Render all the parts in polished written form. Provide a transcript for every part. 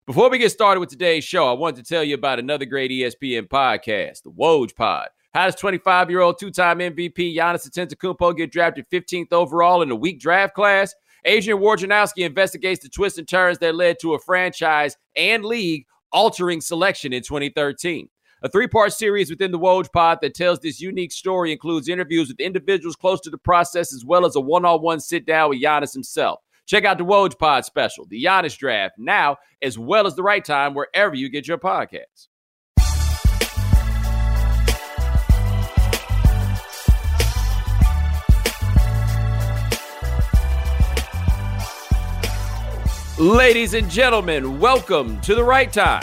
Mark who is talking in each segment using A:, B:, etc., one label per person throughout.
A: Before we get started with today's show, I wanted to tell you about another great ESPN podcast, the Woj Pod. How does 25-year-old two-time MVP Giannis Antetokounmpo get drafted 15th overall in a weak draft class? Adrian Wojnarowski investigates the twists and turns that led to a franchise and league-altering selection in 2013. A three-part series within the Woj Pod that tells this unique story includes interviews with individuals close to the process as well as a one-on-one sit-down with Giannis himself. Check out the Woj Pod special, the Giannis Draft, now as well as the right time wherever you get your podcasts. Ladies and gentlemen, welcome to the right time.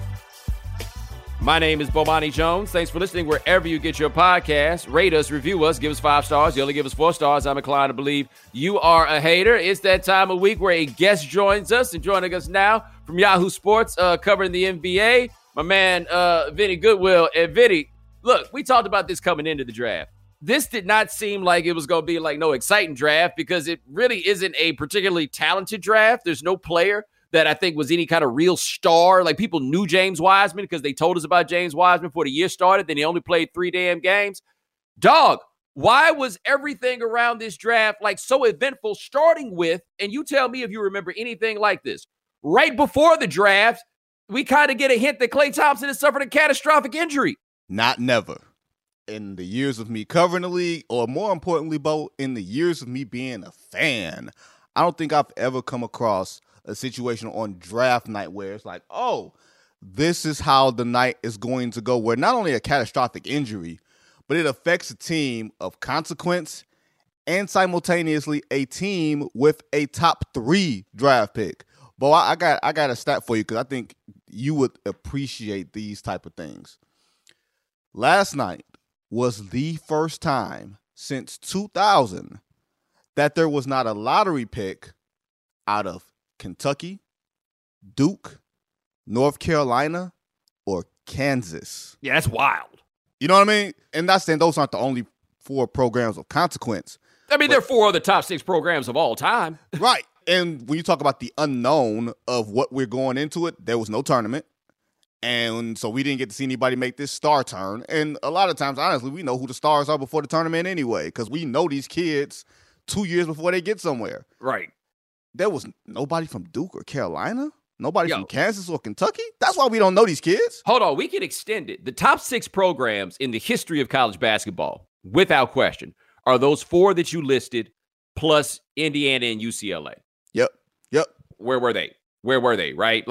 A: My name is Bomani Jones. Thanks for listening wherever you get your podcasts. Rate us, review us, give us 5 stars. You only give us 4 stars. I'm inclined to believe you are a hater. It's that time of week where a guest joins us, and joining us now from Yahoo Sports, covering the NBA, my man, Vinny Goodwill. And Vinny, look, we talked about this coming into the draft. This did not seem like it was going to be like no exciting draft because it really isn't a particularly talented draft. There's no player that I think was any kind of real star. Like, people knew James Wiseman because they told us about James Wiseman before the year started. Then he only played 3 damn games. Dog, why was everything around this draft like so eventful, starting with, and you tell me if you remember anything like this, right before the draft, we kind of get a hint that Klay Thompson has suffered a catastrophic injury.
B: Not never. In the years of me covering the league, or more importantly, Bo, in the years of me being a fan, I don't think I've ever come across a situation on draft night where it's like, oh, this is how the night is going to go, where not only a catastrophic injury, but it affects a team of consequence and simultaneously a team with a top 3 draft pick. Bo, I got a stat for you because I think you would appreciate these type of things. Last night was the first time since 2000 that there was not a lottery pick out of Kentucky, Duke, North Carolina, or Kansas.
A: Yeah, that's wild.
B: You know what I mean? And not saying those aren't the only 4 programs of consequence.
A: I mean, there are 4 other top 6 programs of all time.
B: Right. And when you talk about the unknown of what we're going into it, there was no tournament. And so we didn't get to see anybody make this star turn. And a lot of times, honestly, we know who the stars are before the tournament anyway, because we know these kids 2 years before they get somewhere.
A: Right.
B: There was nobody from Duke or Carolina? Nobody from Kansas or Kentucky? That's why we don't know these kids.
A: Hold on. We can extend it. The top 6 programs in the history of college basketball, without question, are those 4 that you listed, plus Indiana and UCLA.
B: Yep.
A: Where were they, right?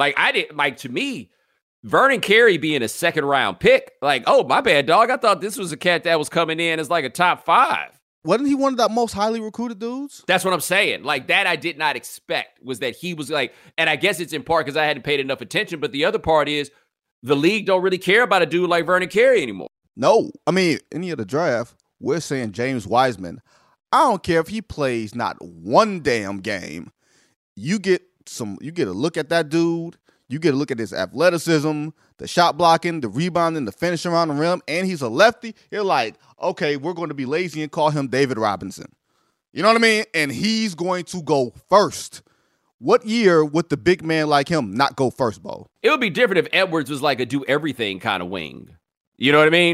A: To me, Vernon Carey being a 2nd-round pick, oh, my bad, dog. I thought this was a cat that was coming in as like a top 5.
B: Wasn't he one of the most highly recruited dudes?
A: That's what I'm saying. That I did not expect, was that he was and I guess it's in part because I hadn't paid enough attention, but the other part is the league don't really care about a dude like Vernon Carey anymore.
B: No. I mean, any of the draft, we're saying James Wiseman. I don't care if he plays not one damn game. You get a look at that dude. You get a look at his athleticism, the shot blocking, the rebounding, the finish around the rim, and he's a lefty. You're like, okay, we're going to be lazy and call him David Robinson. You know what I mean? And he's going to go first. What year would the big man like him not go first, Bo?
A: It would be different if Edwards was like a do-everything kind of wing. You know what I mean?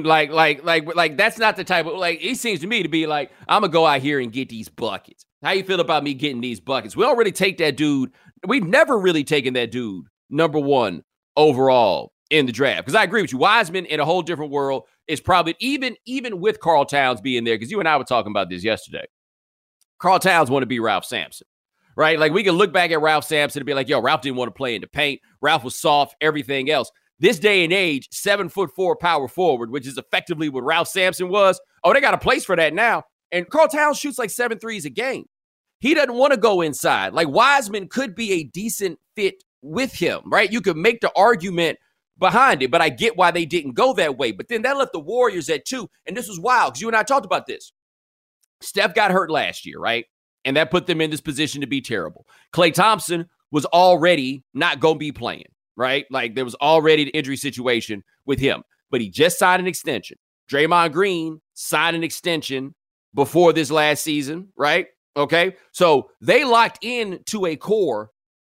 A: Like that's not the type of, he seems to me to be like, I'm going to go out here and get these buckets. How you feel about me getting these buckets? We don't really take that dude. We've never really taken that dude number 1 overall in the draft. Because I agree with you. Wiseman, in a whole different world, is probably, even with Karl Towns being there, because you and I were talking about this yesterday. Karl Towns want to be Ralph Sampson, right? Like, we can look back at Ralph Sampson and be like, yo, Ralph didn't want to play in the paint. Ralph was soft, everything else. This day and age, 7'4" power forward, which is effectively what Ralph Sampson was. Oh, they got a place for that now. And Karl Towns shoots like 7 threes a game. He doesn't want to go inside. Like, Wiseman could be a decent fit with him, right? You could make the argument behind it, but I get why they didn't go that way. But then that left the Warriors at 2, and this was wild because you and I talked about this. Steph got hurt last year, right? And that put them in this position to be terrible. Klay Thompson was already not going to be playing, right? Like, there was already the injury situation with him, but he just signed an extension. Draymond Green signed an extension before this last season, right? Okay, so they locked in to a core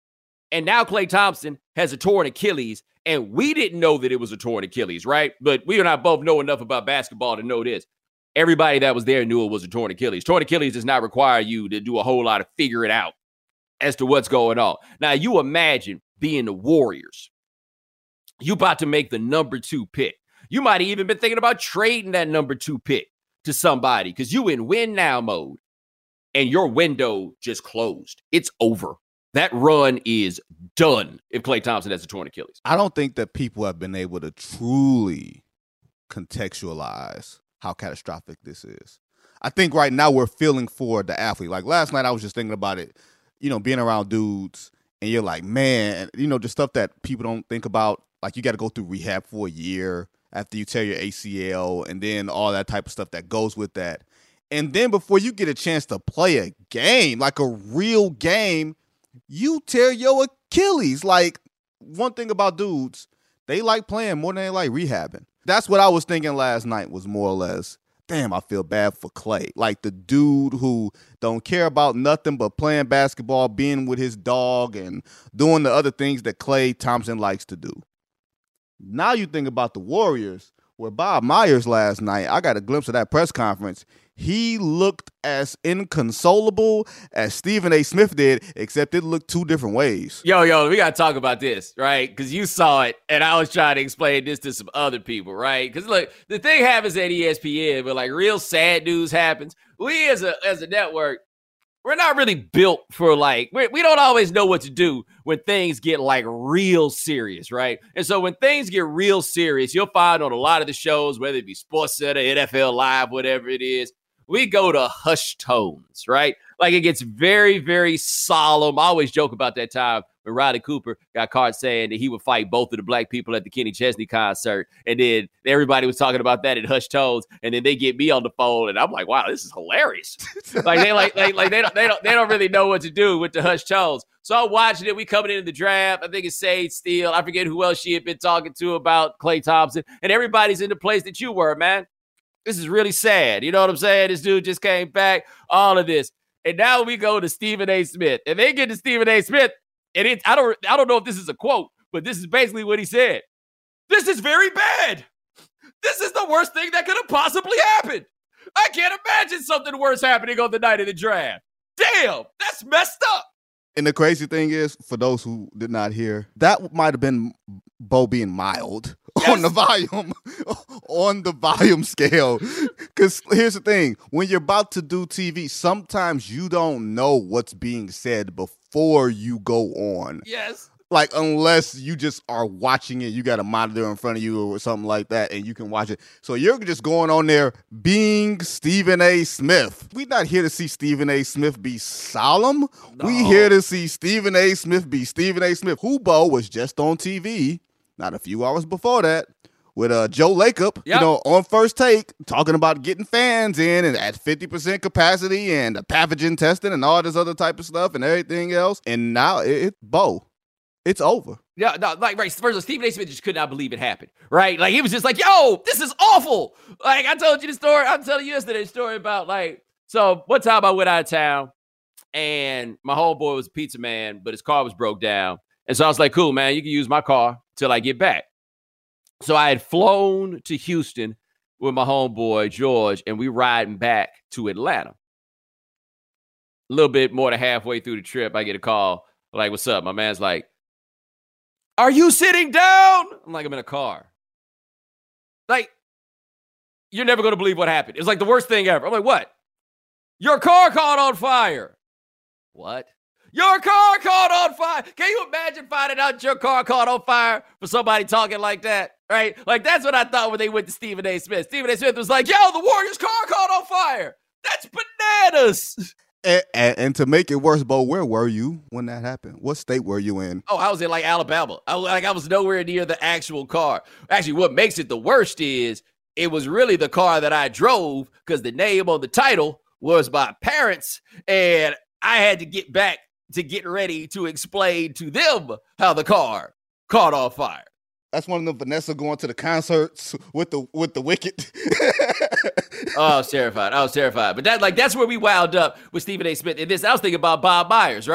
A: And now Klay Thompson has a torn Achilles, and we didn't know that it was a torn Achilles, right? But we and I both know enough about basketball to know this. Everybody that was there knew it was a torn Achilles. Torn Achilles does not require you to do a whole lot of figure it out as to what's going on. Now, you imagine being the Warriors. You about to make the number 2 pick. You might have even been thinking about trading that number 2 pick to somebody because you in win now mode and your window just closed. It's over. That run is done if Klay Thompson has a torn Achilles.
B: I don't think that people have been able to truly contextualize how catastrophic this is. I think right now we're feeling for the athlete. Like last night I was just thinking about it, being around dudes and you're like, man, the stuff that people don't think about, like you got to go through rehab for a year after you tear your ACL and then all that type of stuff that goes with that. And then before you get a chance to play a game, like a real game, you tear your Achilles. Like, one thing about dudes, they like playing more than they like rehabbing. That's what I was thinking last night was more or less, damn, I feel bad for Klay. Like the dude who don't care about nothing but playing basketball, being with his dog, and doing the other things that Klay Thompson likes to do. Now you think about the Warriors, where Bob Myers last night, I got a glimpse of that press conference. He looked as inconsolable as Stephen A. Smith did, except it looked 2 different ways.
A: Yo, we got to talk about this, right? Because you saw it, and I was trying to explain this to some other people, right? Because, look, the thing happens at ESPN, but, like, real sad news happens. We, as a network, we're not really built for, like, we don't always know what to do when things get, like, real serious, right? And so when things get real serious, you'll find on a lot of the shows, whether it be SportsCenter, NFL Live, whatever it is, we go to hushed tones, right? Like it gets very, very solemn. I always joke about that time when Riley Cooper got caught saying that he would fight both of the black people at the Kenny Chesney concert. And then everybody was talking about that in hushed tones. And then they get me on the phone and I'm like, wow, this is hilarious. They don't really know what to do with the hushed tones. So I'm watching it. We coming into the draft. I think it's Sage Steele. I forget who else she had been talking to about Klay Thompson. And everybody's in the place that you were, man. This is really sad. You know what I'm saying? This dude just came back, all of this. And now we go to Stephen A. Smith. And they get to Stephen A. Smith, and I don't know if this is a quote, but this is basically what he said. This is very bad. This is the worst thing that could have possibly happened. I can't imagine something worse happening on the night of the draft. Damn, that's messed up.
B: And the crazy thing is, for those who did not hear, that might have been Bo being mild on the volume scale. Because here's the thing, when you're about to do TV, sometimes you don't know what's being said before you go on.
A: Yes.
B: Like, unless you just are watching it, you got a monitor in front of you or something like that, and you can watch it. So you're just going on there being Stephen A. Smith. We're not here to see Stephen A. Smith be solemn. No. We here to see Stephen A. Smith be Stephen A. Smith. Hubo was just on TV, not a few hours before that, with Joe Lacob, on First Take, talking about getting fans in and at 50% capacity and the pathogen testing and all this other type of stuff and everything else. And now Bo. It's over.
A: Yeah, no, like, right. First, Stephen A. Smith just could not believe it happened, right? Like, he was just like, yo, this is awful. Like, I told you the story. I'm telling you yesterday the story about, like, so one time I went out of town, and my homeboy was a pizza man, but his car was broke down. And so I was like, cool, man, you can use my car till I get back. So I had flown to Houston with my homeboy, George, and we riding back to Atlanta. A little bit more than halfway through the trip, I get a call, like, what's up? My man's like, are you sitting down? I'm like, I'm in a car. Like, you're never going to believe what happened. It's like the worst thing ever. I'm like, what? Your car caught on fire. What? Your car caught on fire. Can you imagine finding out your car caught on fire for somebody talking like that? Right? Like, that's what I thought when they went to Stephen A. Smith. Stephen A. Smith was like, yo, the Warriors' car caught on fire. That's bananas.
B: And to make it worse, Bo, where were you when that happened? What state were you in?
A: Oh, I was in, like, Alabama. I was nowhere near the actual car. Actually, what makes it the worst is it was really the car that I drove because the name on the title was my parents, and I had to get back to get ready to explain to them how the car caught on fire.
B: That's one of the Vanessa going to the concerts with the Wicked.
A: Oh, I was terrified. But that's where we wound up with Stephen A. Smith. And I was thinking about Bob Myers, right?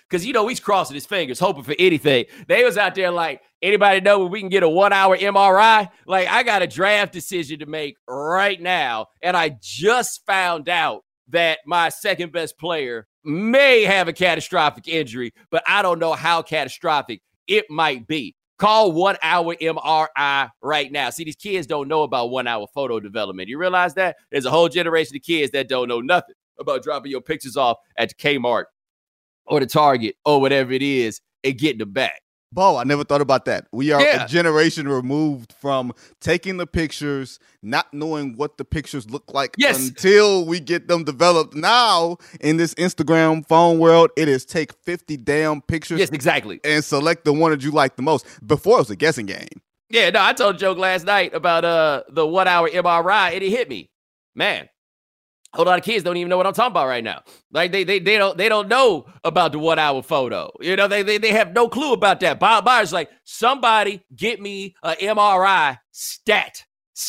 A: because, he's crossing his fingers, hoping for anything. They was out there like, anybody know where we can get a 1 hour MRI? Like, I got a draft decision to make right now, and I just found out that my second best player may have a catastrophic injury, but I don't know how catastrophic it might be. Call 1 hour MRI right now. See, these kids don't know about 1 hour photo development. You realize that? There's a whole generation of kids that don't know nothing about dropping your pictures off at the Kmart or the Target or whatever it is and getting them back.
B: Bo, I never thought about that. We are a generation removed from taking the pictures, not knowing what the pictures look like until we get them developed. Now, in this Instagram phone world, it is take 50 damn pictures.
A: Yes, exactly.
B: And select the one that you like the most. Before, it was a guessing game.
A: Yeah, no, I told a joke last night about the 1 hour MRI, and it hit me. Man, a whole lot of kids don't even know what I'm talking about right now. Like they don't know about the 1 hour photo. They have no clue about that. Bob Myers like, somebody get me a MRI stat.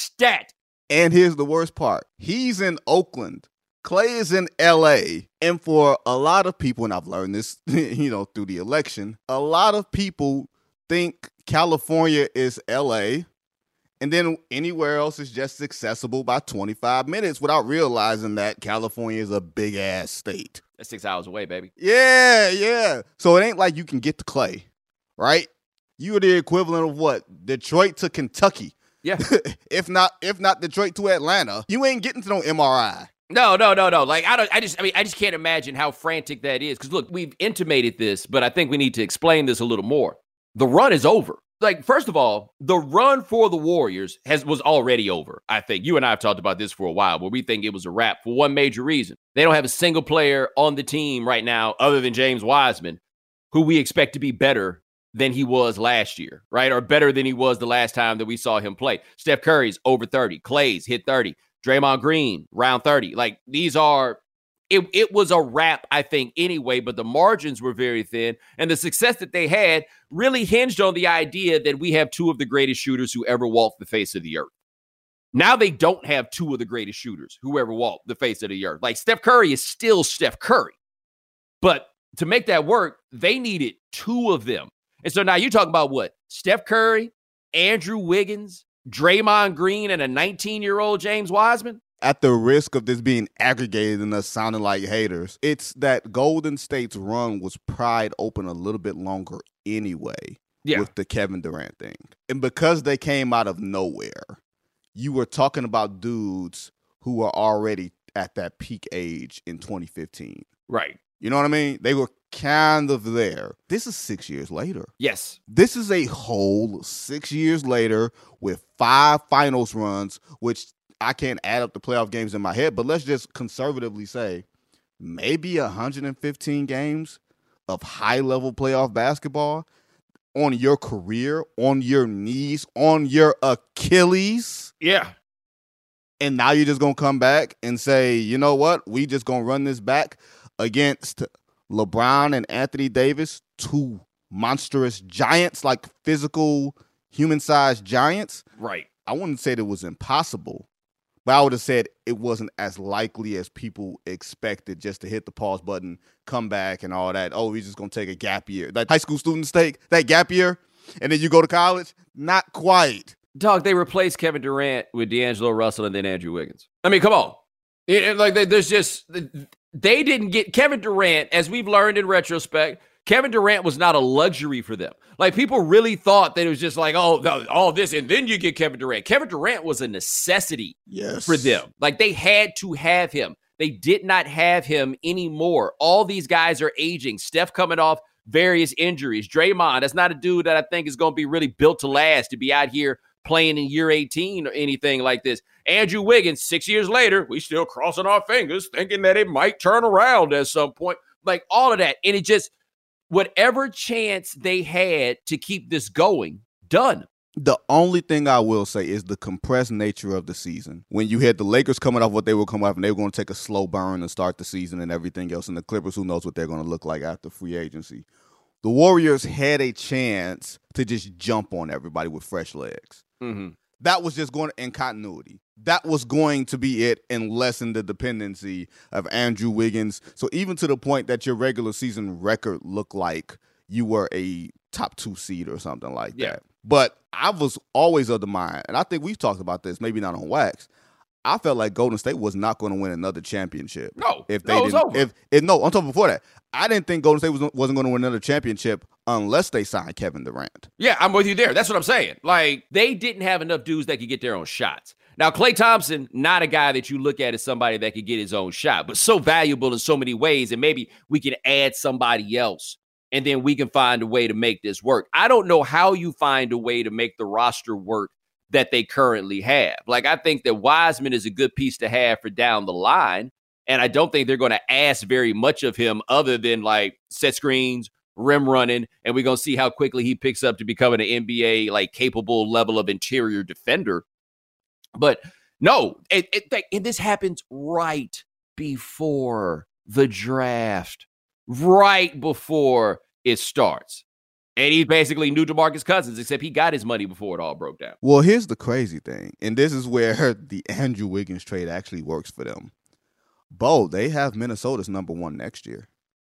B: And here's the worst part. He's in Oakland. Clay is in LA. And for a lot of people, and I've learned this, through the election, a lot of people think California is LA. And then anywhere else is just accessible by 25 minutes without realizing that California is a big-ass state.
A: That's 6 hours away, baby.
B: Yeah. So it ain't like you can get to Clay, right? You are the equivalent of what? Detroit to Kentucky.
A: Yeah.
B: if not Detroit to Atlanta, you ain't getting to no MRI.
A: No. Like, I just can't imagine how frantic that is. Because, look, we've intimated this, but I think we need to explain this a little more. The run is over. Like, first of all, the run for the Warriors was already over, I think. You and I have talked about this for a while, where we think it was a wrap for one major reason. They don't have a single player on the team right now other than James Wiseman, who we expect to be better than he was last year, right? Or better than he was the last time that we saw him play. Steph Curry's over 30. Clay's hit 30. Draymond Green, round 30. Like, these are... It was a wrap, I think, anyway, but the margins were very thin. And the success that they had really hinged on the idea that we have two of the greatest shooters who ever walked the face of the earth. Now they don't have two of the greatest shooters who ever walked the face of the earth. Like, Steph Curry is still Steph Curry. But to make that work, they needed two of them. And so now you're talking about what? Steph Curry, Andrew Wiggins, Draymond Green, and a 19-year-old James Wiseman?
B: At the risk of this being aggregated and us sounding like haters, it's that Golden State's run was pried open a little bit longer anyway with the Kevin Durant thing. And because they came out of nowhere, you were talking about dudes who were already at that peak age in 2015.
A: Right.
B: You know what I mean? They were kind of there. This is 6 years later.
A: Yes.
B: This is a whole 6 years later with 5 finals runs, which I can't add up the playoff games in my head, but let's just conservatively say maybe 115 games of high-level playoff basketball on your career, on your knees, on your Achilles.
A: Yeah.
B: And now you're just going to come back and say, you know what? We just going to run this back against LeBron and Anthony Davis, two monstrous giants, like physical, human-sized giants.
A: Right.
B: I wouldn't say that it was impossible. But I would have said it wasn't as likely as people expected, just to hit the pause button, come back and all that. Oh, he's just going to take a gap year. Like high school students take that gap year, and then you go to college? Not quite.
A: Dog, they replaced Kevin Durant with D'Angelo Russell and then Andrew Wiggins. I mean, come on. They didn't get Kevin Durant, as we've learned in retrospect. Kevin Durant was not a luxury for them. Like, people really thought that it was just like, all this, and then you get Kevin Durant. Kevin Durant was a necessity for them. Like, they had to have him. They did not have him anymore. All these guys are aging. Steph coming off various injuries. Draymond, that's not a dude that I think is going to be really built to last, to be out here playing in year 18 or anything like this. Andrew Wiggins, 6 years later, we still crossing our fingers, thinking that it might turn around at some point. Like, all of that. And it just... whatever chance they had to keep this going, done.
B: The only thing I will say is the compressed nature of the season. When you had the Lakers coming off what they were coming off, and they were going to take a slow burn and start the season and everything else, and the Clippers, who knows what they're going to look like after free agency. The Warriors had a chance to just jump on everybody with fresh legs.
A: Mm-hmm.
B: That was just going in continuity. that was going to be it and lessen the dependency of Andrew Wiggins. So even to the point that your regular season record looked like you were a top 2 seed or something like that. But I was always of the mind, and I think we've talked about this, maybe not on wax. I felt like Golden State was not going to win another championship.
A: No,
B: if they didn't. No, I'm talking before that. I didn't think Golden State wasn't going to win another championship unless they signed Kevin Durant.
A: Yeah, I'm with you there. That's what I'm saying. Like, they didn't have enough dudes that could get their own shots. Now, Klay Thompson, not a guy that you look at as somebody that could get his own shot, but so valuable in so many ways, and maybe we can add somebody else, and then we can find a way to make this work. I don't know how you find a way to make the roster work that they currently have. Like, I think that Wiseman is a good piece to have for down the line, and I don't think they're going to ask very much of him other than, like, set screens, rim running, and we're going to see how quickly he picks up to becoming an NBA, like, capable level of interior defender. But no, and this happens right before the draft, right before it starts. And he basically knew DeMarcus Cousins, except he got his money before it all broke down.
B: Well, here's the crazy thing, and this is where the Andrew Wiggins trade actually works for them. Bo, they have Minnesota's number 1 next year.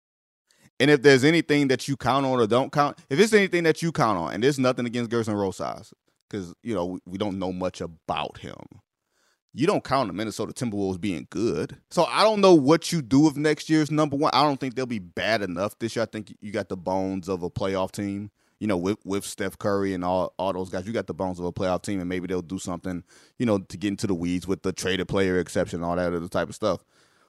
B: And if there's anything that you count on or don't count, if it's anything that you count on, and there's nothing against Gerson Rosas, because, you know, we don't know much about him. You don't count the Minnesota Timberwolves being good. So I don't know what you do with next year's number 1. I don't think they'll be bad enough this year. I think you got the bones of a playoff team, you know, with Steph Curry and all those guys. You got the bones of a playoff team, and maybe they'll do something, you know, to get into the weeds with the traded player exception and all that other type of stuff.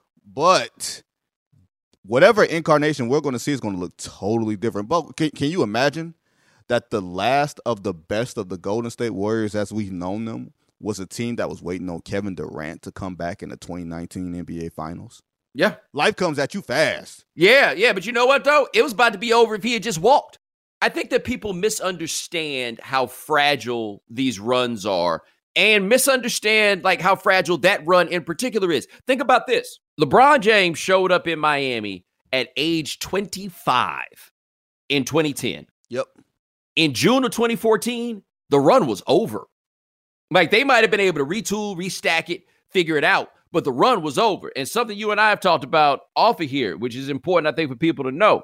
B: But whatever incarnation we're going to see is going to look totally different. But can you imagine that the last of the best of the Golden State Warriors as we've known them was a team that was waiting on Kevin Durant to come back in the 2019 NBA Finals?
A: Yeah.
B: Life comes at you fast.
A: Yeah, but you know what, though? It was about to be over if he had just walked. I think that people misunderstand how fragile these runs are and misunderstand, like, how fragile that run in particular is. Think about this. LeBron James showed up in Miami at age 25 in 2010.
B: Yep.
A: In June of 2014, the run was over. Like, they might have been able to retool, restack it, figure it out, but the run was over. And something you and I have talked about off of here, which is important, I think, for people to know.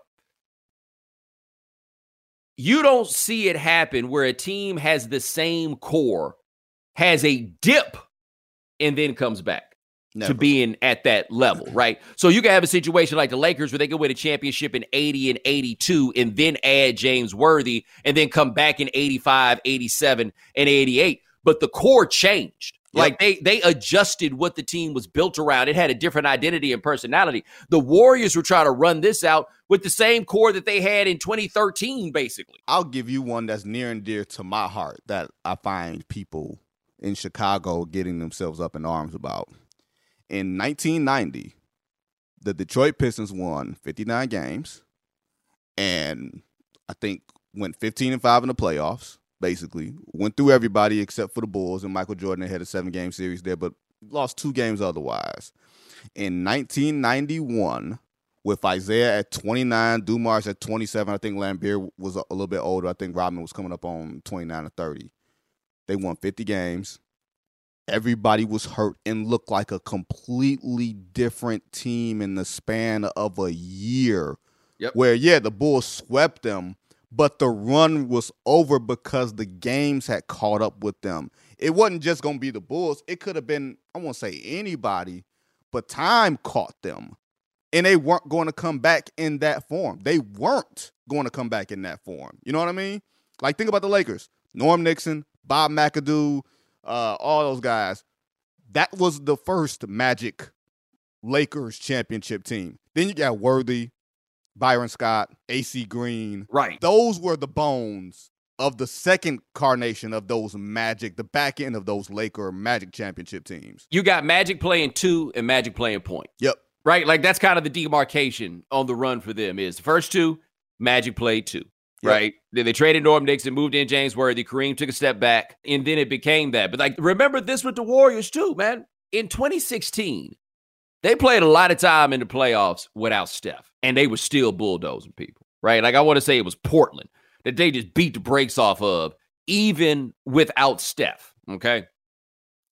A: You don't see it happen where a team has the same core, has a dip, and then comes back. Never. To being at that level, right? So you can have a situation like the Lakers where they can win a championship in 80 and 82 and then add James Worthy and then come back in 85, 87, and 88. But the core changed. Yep. Like they adjusted what the team was built around. It had a different identity and personality. The Warriors were trying to run this out with the same core that they had in 2013, basically.
B: I'll give you one that's near and dear to my heart that I find people in Chicago getting themselves up in arms about. In 1990, the Detroit Pistons won 59 games and I think went 15-5 in the playoffs, basically. Went through everybody except for the Bulls, and Michael Jordan had a 7-game series there, but lost 2 games otherwise. In 1991, with Isaiah at 29, Dumars at 27, I think Lambeer was a little bit older. I think Rodman was coming up on 29 or 30. They won 50 games. Everybody was hurt and looked like a completely different team in the span of a year.
A: Yep.
B: Where, yeah, the Bulls swept them, but the run was over because the games had caught up with them. It wasn't just going to be the Bulls. It could have been, I won't say anybody, but time caught them. And they weren't going to come back in that form. They weren't going to come back in that form. You know what I mean? Like, think about the Lakers. Norm Nixon, Bob McAdoo, all those guys. That was the first Magic Lakers championship team. Then you got Worthy, Byron Scott, AC Green.
A: Right.
B: Those were the bones of the second carnation of those Magic, the back end of those Laker Magic championship teams.
A: You got Magic playing 2 and Magic playing point.
B: Yep.
A: Right? Like, that's kind of the demarcation on the run for them is the first 2, Magic played 2. Right. Then they traded Norm Nixon, moved in James Worthy. Kareem took a step back, and then it became that. But, like, remember this with the Warriors, too, man. In 2016, they played a lot of time in the playoffs without Steph, and they were still bulldozing people, right? Like, I want to say it was Portland that they just beat the brakes off of, even without Steph, okay?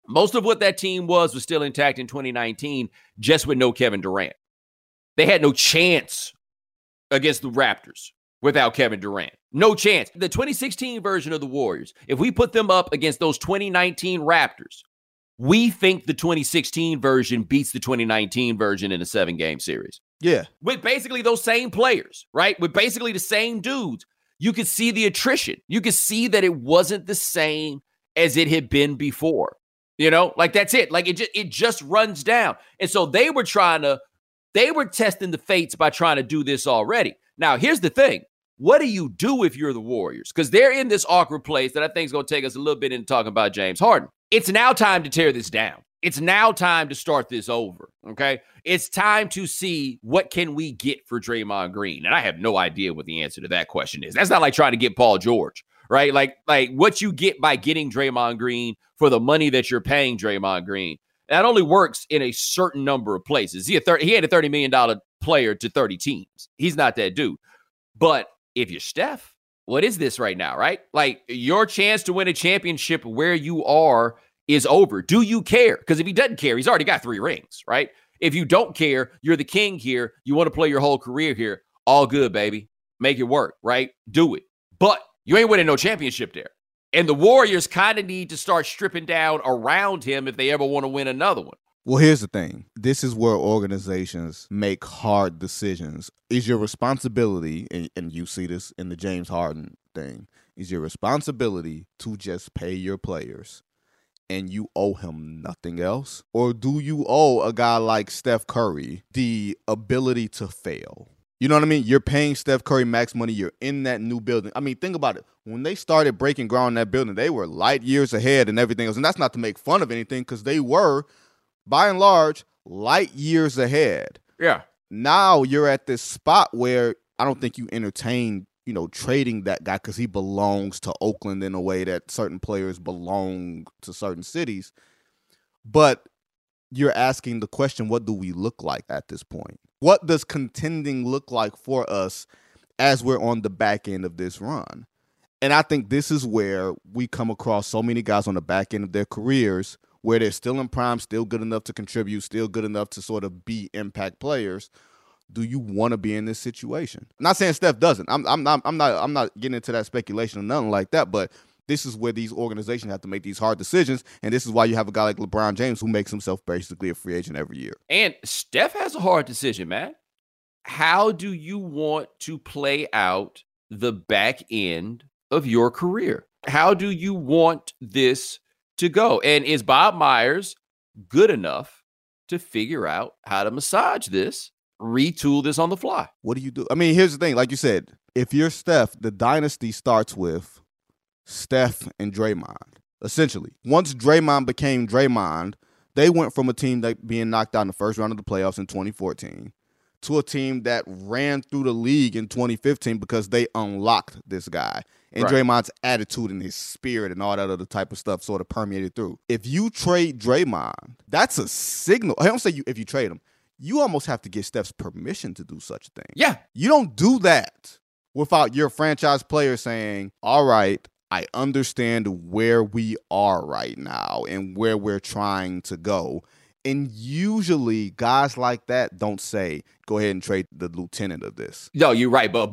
A: Most of what that team was still intact in 2019, just with no Kevin Durant. They had no chance against the Raptors without Kevin Durant. No chance. The 2016 version of the Warriors, if we put them up against those 2019 Raptors, we think the 2016 version beats the 2019 version in a 7-game series.
B: Yeah.
A: With basically those same players, right? With basically the same dudes. You could see the attrition. You could see that it wasn't the same as it had been before. You know, like that's it. Like it just runs down. And so they were testing the fates by trying to do this already. Now, here's the thing. What do you do if you're the Warriors? Because they're in this awkward place that I think is going to take us a little bit into talking about James Harden. It's now time to tear this down. It's now time to start this over, okay? It's time to see what can we get for Draymond Green. And I have no idea what the answer to that question is. That's not like trying to get Paul George, right? Like what you get by getting Draymond Green for the money that you're paying Draymond Green. That only works in a certain number of places. He had a $30 million player to 30 teams. He's not that dude. But if you're Steph, what is this right now, right? Like your chance to win a championship where you are is over. Do you care? Because if he doesn't care, he's already got 3 rings, right? If you don't care, you're the king here. You want to play your whole career here. All good, baby. Make it work, right? Do it. But you ain't winning no championship there. And the Warriors kind of need to start stripping down around him if they ever want to win another one.
B: Well, here's the thing. This is where organizations make hard decisions. Is your responsibility, and you see this in the James Harden thing, is your responsibility to just pay your players and you owe him nothing else? Or do you owe a guy like Steph Curry the ability to fail? You know what I mean? You're paying Steph Curry max money. You're in that new building. I mean, think about it. When they started breaking ground in that building, they were light years ahead and everything else. And that's not to make fun of anything because they were, by and large, light years ahead.
A: Yeah.
B: Now you're at this spot where I don't think you entertain, trading that guy because he belongs to Oakland in a way that certain players belong to certain cities. But you're asking the question, what do we look like at this point? What does contending look like for us as we're on the back end of this run? And I think this is where we come across so many guys on the back end of their careers where they're still in prime, still good enough to contribute, still good enough to sort of be impact players. Do you want to be in this situation? I'm not saying Steph doesn't. I'm not getting into that speculation or nothing like that, but this is where these organizations have to make these hard decisions, and this is why you have a guy like LeBron James who makes himself basically a free agent every year.
A: And Steph has a hard decision, man. How do you want to play out the back end of your career? How do you want this to go? And is Bob Myers good enough to figure out how to massage this, retool this on the fly?
B: What do you do? I mean, here's the thing. Like you said, if you're Steph, the dynasty starts with Steph and Draymond, essentially. Once Draymond became Draymond, they went from a team that being knocked out in the first round of the playoffs in 2014 to a team that ran through the league in 2015 because they unlocked this guy. And right. Draymond's attitude and his spirit and all that other type of stuff sort of permeated through. If you trade Draymond, that's a signal. I don't say if you trade him. You almost have to get Steph's permission to do such a thing.
A: Yeah.
B: You don't do that without your franchise player saying, all right, I understand where we are right now and where we're trying to go. And usually guys like that don't say, go ahead and trade the lieutenant of this.
A: No, you're right. But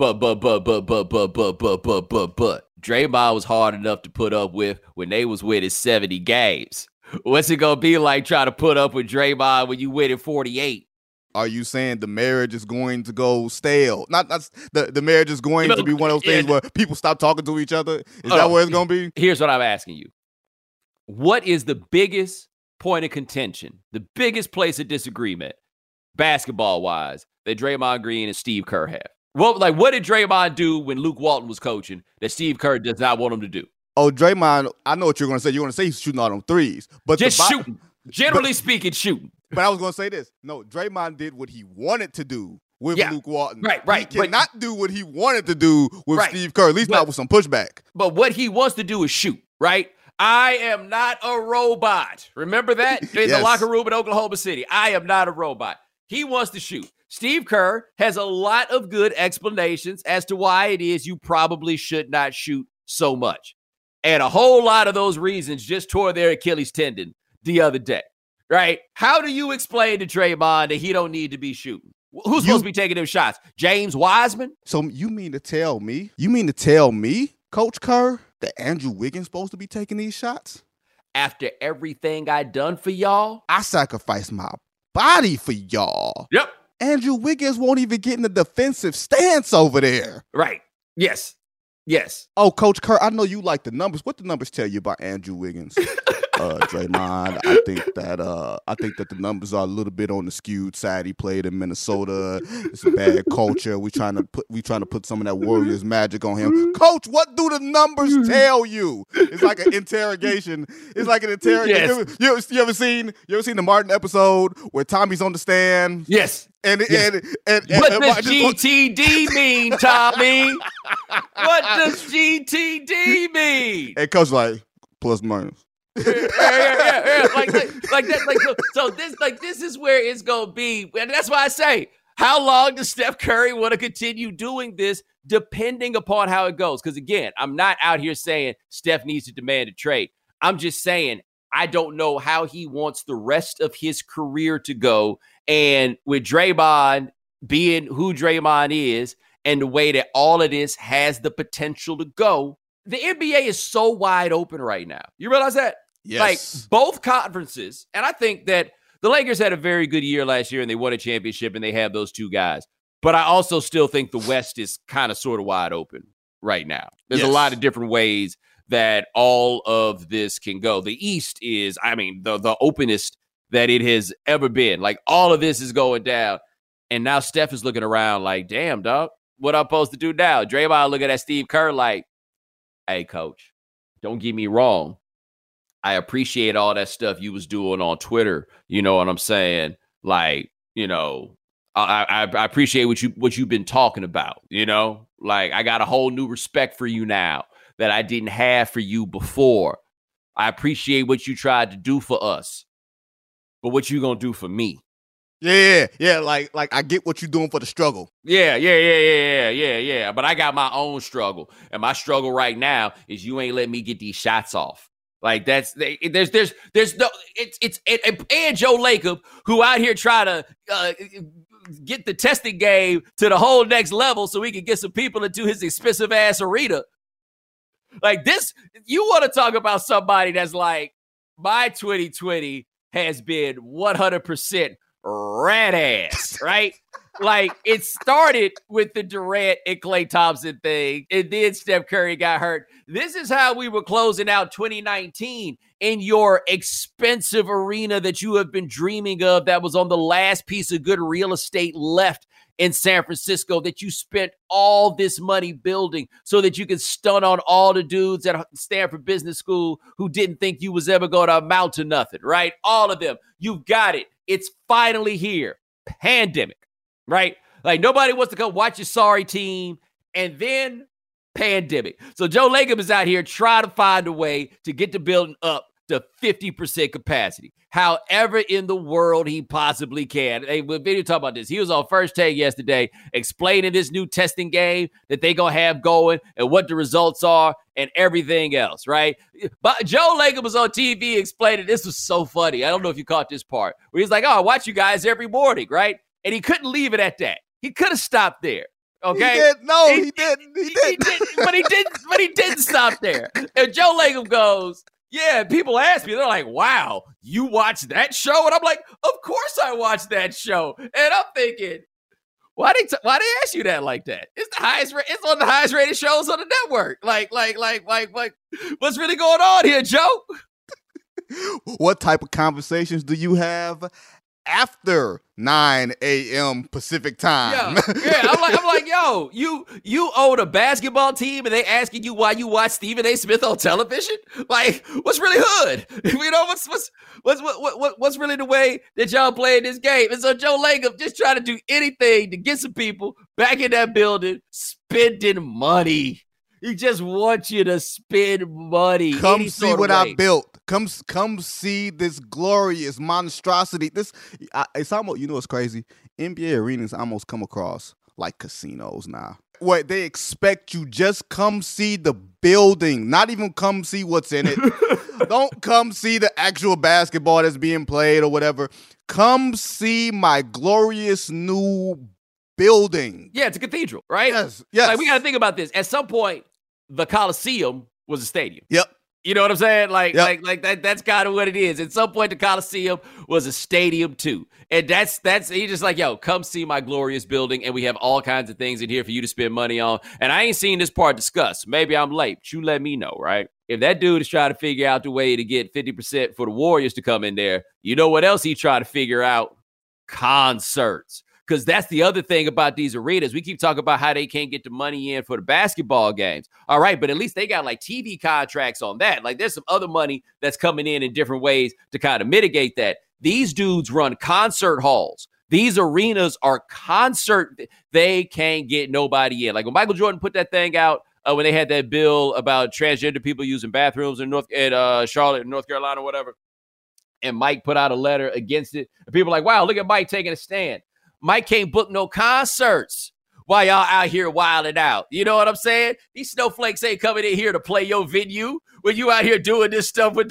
A: Draymond was hard enough to put up with when they was winning 70 games. What's it going to be like trying to put up with Draymond when you win at 48?
B: Are you saying the marriage is going to go stale? Not the marriage is going to be one of those things where people stop talking to each other? Is that what it's going to be?
A: Here's what I'm asking you. What is the biggest point of contention, the biggest place of disagreement, basketball-wise, that Draymond Green and Steve Kerr have? What did Draymond do when Luke Walton was coaching that Steve Kerr does not want him to do?
B: Oh, Draymond, I know what you're going to say. You're going to say he's shooting all them threes. But
A: just shooting. Generally speaking, shooting.
B: But I was going to say this. No, Draymond did what he wanted to do with Luke Walton.
A: Right.
B: He cannot do what he wanted to do with Steve Kerr, at least not with some pushback.
A: But what he wants to do is shoot, right? I am not a robot. Remember that? In the locker room in Oklahoma City. I am not a robot. He wants to shoot. Steve Kerr has a lot of good explanations as to why it is you probably should not shoot so much. And a whole lot of those reasons just tore their Achilles tendon the other day, right? How do you explain to Draymond that he don't need to be shooting? Who's supposed to be taking them shots? James Wiseman?
B: So you mean to tell me, Coach Kerr, that Andrew Wiggins supposed to be taking these shots?
A: After everything I done for y'all?
B: I sacrificed my body for y'all.
A: Yep.
B: Andrew Wiggins won't even get in the defensive stance over there.
A: Right. Yes.
B: Oh, Coach Kerr, I know you like the numbers. What the numbers tell you about Andrew Wiggins? Draymond, I think that the numbers are a little bit on the skewed side. He played in Minnesota. It's a bad culture. We trying to put some of that Warriors magic on him. Coach, what do the numbers tell you? It's like an interrogation. Yes. You ever seen the Martin episode where Tommy's on the stand?
A: Yes.
B: And
A: what does GTD mean, Tommy? What does GTD mean?
B: And Coach like plus minus.
A: Yeah. Like that. So this is where it's gonna be, and that's why I say, how long does Steph Curry want to continue doing this, depending upon how it goes? Because again, I'm not out here saying Steph needs to demand a trade. I'm just saying I don't know how he wants the rest of his career to go, and with Draymond being who Draymond is, and the way that all of this has the potential to go, the NBA is so wide open right now. You realize that?
B: Yes.
A: Like both conferences, and I think that the Lakers had a very good year last year and they won a championship and they have those two guys. But I also still think the West is kind of sort of wide open right now. There's a lot of different ways that all of this can go. The East is, the openest that it has ever been. Like all of this is going down. And now Steph is looking around like, damn, dog, what I'm supposed to do now? Draymond looking at Steve Kerr like, hey, coach, don't get me wrong. I appreciate all that stuff you was doing on Twitter. You know what I'm saying? Like, I appreciate what you've been talking about. Like I got a whole new respect for you now that I didn't have for you before. I appreciate what you tried to do for us, but what you gonna do for me?
B: Yeah. Like I get what you're doing for the struggle.
A: Yeah. But I got my own struggle, and my struggle right now is you ain't letting me get these shots off. Like there's no it's and Joe Lacob, who out here trying to get the testing game to the whole next level so we can get some people into his expensive ass arena. Like this, you want to talk about somebody that's like, my 2020 has been 100% rat ass, right? Like it started with the Durant and Klay Thompson thing, and then Steph Curry got hurt. This is how we were closing out 2019 in your expensive arena that you have been dreaming of, that was on the last piece of good real estate left in San Francisco, that you spent all this money building so that you could stun on all the dudes at Stanford Business School who didn't think you was ever going to amount to nothing, right? All of them. You've got it. It's finally here. Pandemic. Right? Like nobody wants to come watch your sorry team, and then pandemic. So Joe Lacob is out here trying to find a way to get the building up to 50% capacity, however in the world he possibly can. Hey, we'll video talk about this. He was on First Take yesterday explaining this new testing game that they're going to have going and what the results are and everything else, right? But Joe Lacob was on TV explaining. This was so funny. I don't know if you caught this part where he's like, oh, I watch you guys every morning, right? And he couldn't leave it at that. He could have stopped there. Okay.
B: He didn't.
A: But he didn't stop there. And Joe Lacob goes, yeah, people ask me, they're like, wow, you watch that show? And I'm like, of course I watch that show. And I'm thinking, why they ask you that like that? It's it's one of the highest rated shows on the network. Like, what's really going on here, Joe?
B: What type of conversations do you have after 9 a.m. Pacific time?
A: Yeah. I'm like, yo, you own a basketball team and they asking you why you watch Stephen A. Smith on television? Like, what's really hood? What's really the way that y'all play this game? And so Joe Lacob just trying to do anything to get some people back in that building spending money. He just wants you to spend money.
B: Come see what I built. Come see this glorious monstrosity. It's almost, what's crazy? NBA arenas almost come across like casinos now. What they expect you just come see the building, not even come see what's in it. Don't come see the actual basketball that's being played or whatever. Come see my glorious new building.
A: Yeah, it's a cathedral, right?
B: Yes.
A: Like, we got to think about this. At some point, the Coliseum was a stadium.
B: Yep.
A: You know what I'm saying? Like
B: Yep.
A: that's kind of what it is. At some point, the Coliseum was a stadium too. And that's he's just like, yo, come see my glorious building. And we have all kinds of things in here for you to spend money on. And I ain't seen this part discussed. Maybe I'm late, but you let me know, right? If that dude is trying to figure out the way to get 50% for the Warriors to come in there, you know what else he trying to figure out? Concerts. Because that's the other thing about these arenas. We keep talking about how they can't get the money in for the basketball games. All right, but at least they got like TV contracts on that. Like there's some other money that's coming in different ways to kind of mitigate that. These dudes run concert halls. These arenas are concert. They can't get nobody in. Like when Michael Jordan put that thing out, when they had that bill about transgender people using bathrooms in Charlotte, North Carolina, whatever, and Mike put out a letter against it. And people are like, wow, look at Mike taking a stand. Mike can't book no concerts while y'all out here wilding out. You know what I'm saying? These snowflakes ain't coming in here to play your venue when you out here doing this stuff with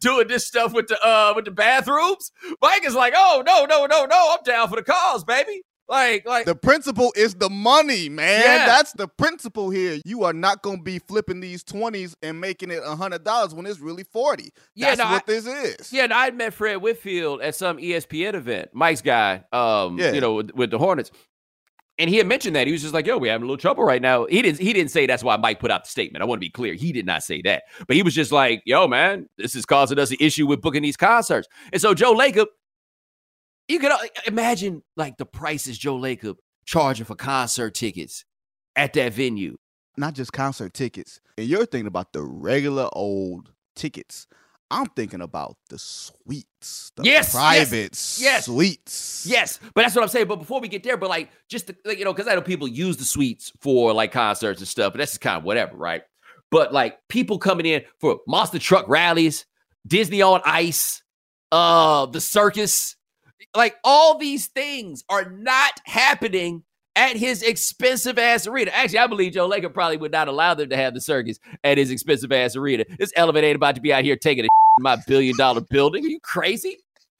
A: the bathrooms. Mike is like, oh no, I'm down for the cause, baby. Like
B: the principle is the money, man.
A: Yeah.
B: That's the principle here. You are not going to be flipping these 20s and making it $100 when it's really 40. That's what this is.
A: Yeah, and I met Fred Whitfield at some ESPN event, Mike's guy, you know, with the Hornets. And he had mentioned that. He was just like, yo, we're having a little trouble right now. He didn't say that's why Mike put out the statement. I want to be clear. He did not say that. But he was just like, yo, man, this is causing us an issue with booking these concerts. And so Joe Lacob, you can imagine like the prices Joe Lacob charging for concert tickets at that venue.
B: Not just concert tickets. And you're thinking about the regular old tickets. I'm thinking about the suites, the private suites.
A: Yes, but that's what I'm saying. But before we get there, but like just because I know people use the suites for like concerts and stuff, but that's just kind of whatever, right? But like people coming in for monster truck rallies, Disney on Ice, the circus. Like all these things are not happening at his expensive ass arena. Actually, I believe Joe Lacob probably would not allow them to have the circus at his expensive ass arena. This elevator ain't about to be out here taking a in my $1 billion building. Are you crazy?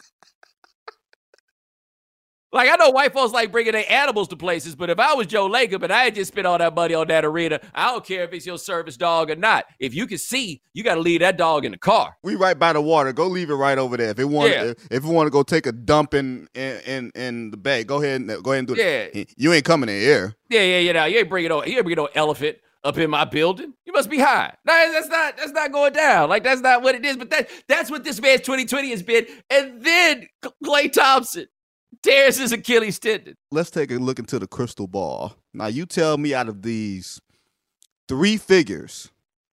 A: Like, I know white folks like bringing their animals to places, but if I was Joe Lacob and I had just spent all that money on that arena, I don't care if it's your service dog or not. If you can see, you got to leave that dog in the car.
B: We right by the water. Go leave it right over there. If it want to go take a dump in the bay, go ahead and do it. Yeah. You ain't coming in here.
A: Yeah. You ain't bringing no elephant up in my building. You must be high. No, that's not going down. Like, that's not what it is. But that's what this man's 2020 has been. And then Klay Thompson tears his Achilles tendon.
B: Let's take a look into the crystal ball. Now, you tell me out of these three figures,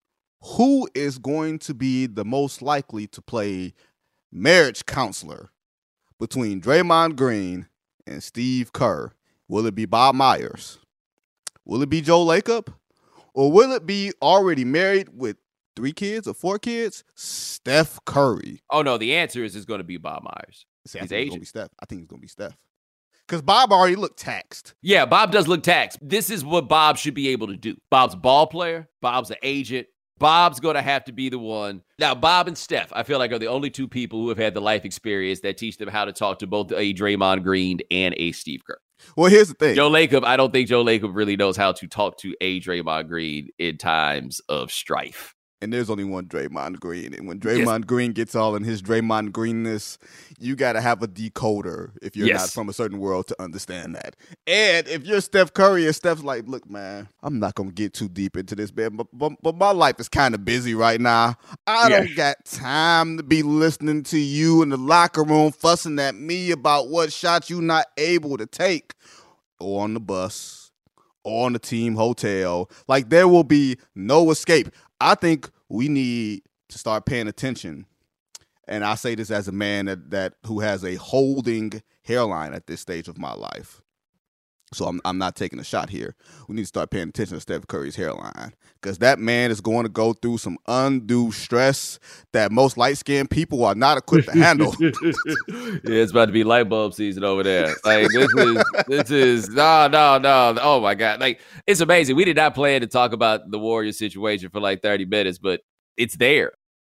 B: who is going to be the most likely to play marriage counselor between Draymond Green and Steve Kerr? Will it be Bob Myers? Will it be Joe Lacob? Or will it be already married with 3 kids or 4 kids, Steph Curry?
A: Oh, no, the answer is it's going to be Bob Myers.
B: See, I think it's going to be Steph. I think it's going to be Steph. Because Bob already looked taxed.
A: Yeah, Bob does look taxed. This is what Bob should be able to do. Bob's a ball player. Bob's an agent. Bob's going to have to be the one. Now, Bob and Steph, I feel like, are the only 2 people who have had the life experience that teach them how to talk to both a Draymond Green and a Steve Kerr.
B: Well, here's the thing.
A: Joe Lacob, I don't think Joe Lacob really knows how to talk to a Draymond Green in times of strife.
B: And there's only one Draymond Green. And when Draymond Green gets all in his Draymond Greenness, you got to have a decoder if you're not from a certain world to understand that. And if you're Steph Curry and Steph's like, look, man, I'm not going to get too deep into this, man, but my life is kind of busy right now. I don't got time to be listening to you in the locker room fussing at me about what shots you not able to take, or on the bus, or on the team hotel. Like, there will be no escape. I think we need to start paying attention, and I say this as a man that who has a holding hairline at this stage of my life. So I'm not taking a shot here. We need to start paying attention to Steph Curry's hairline, because that man is going to go through some undue stress that most light-skinned people are not equipped to handle.
A: Yeah, it's about to be light bulb season over there. Like this is no. Oh my God. Like, it's amazing. We did not plan to talk about the Warriors situation for like 30 minutes, but it's there.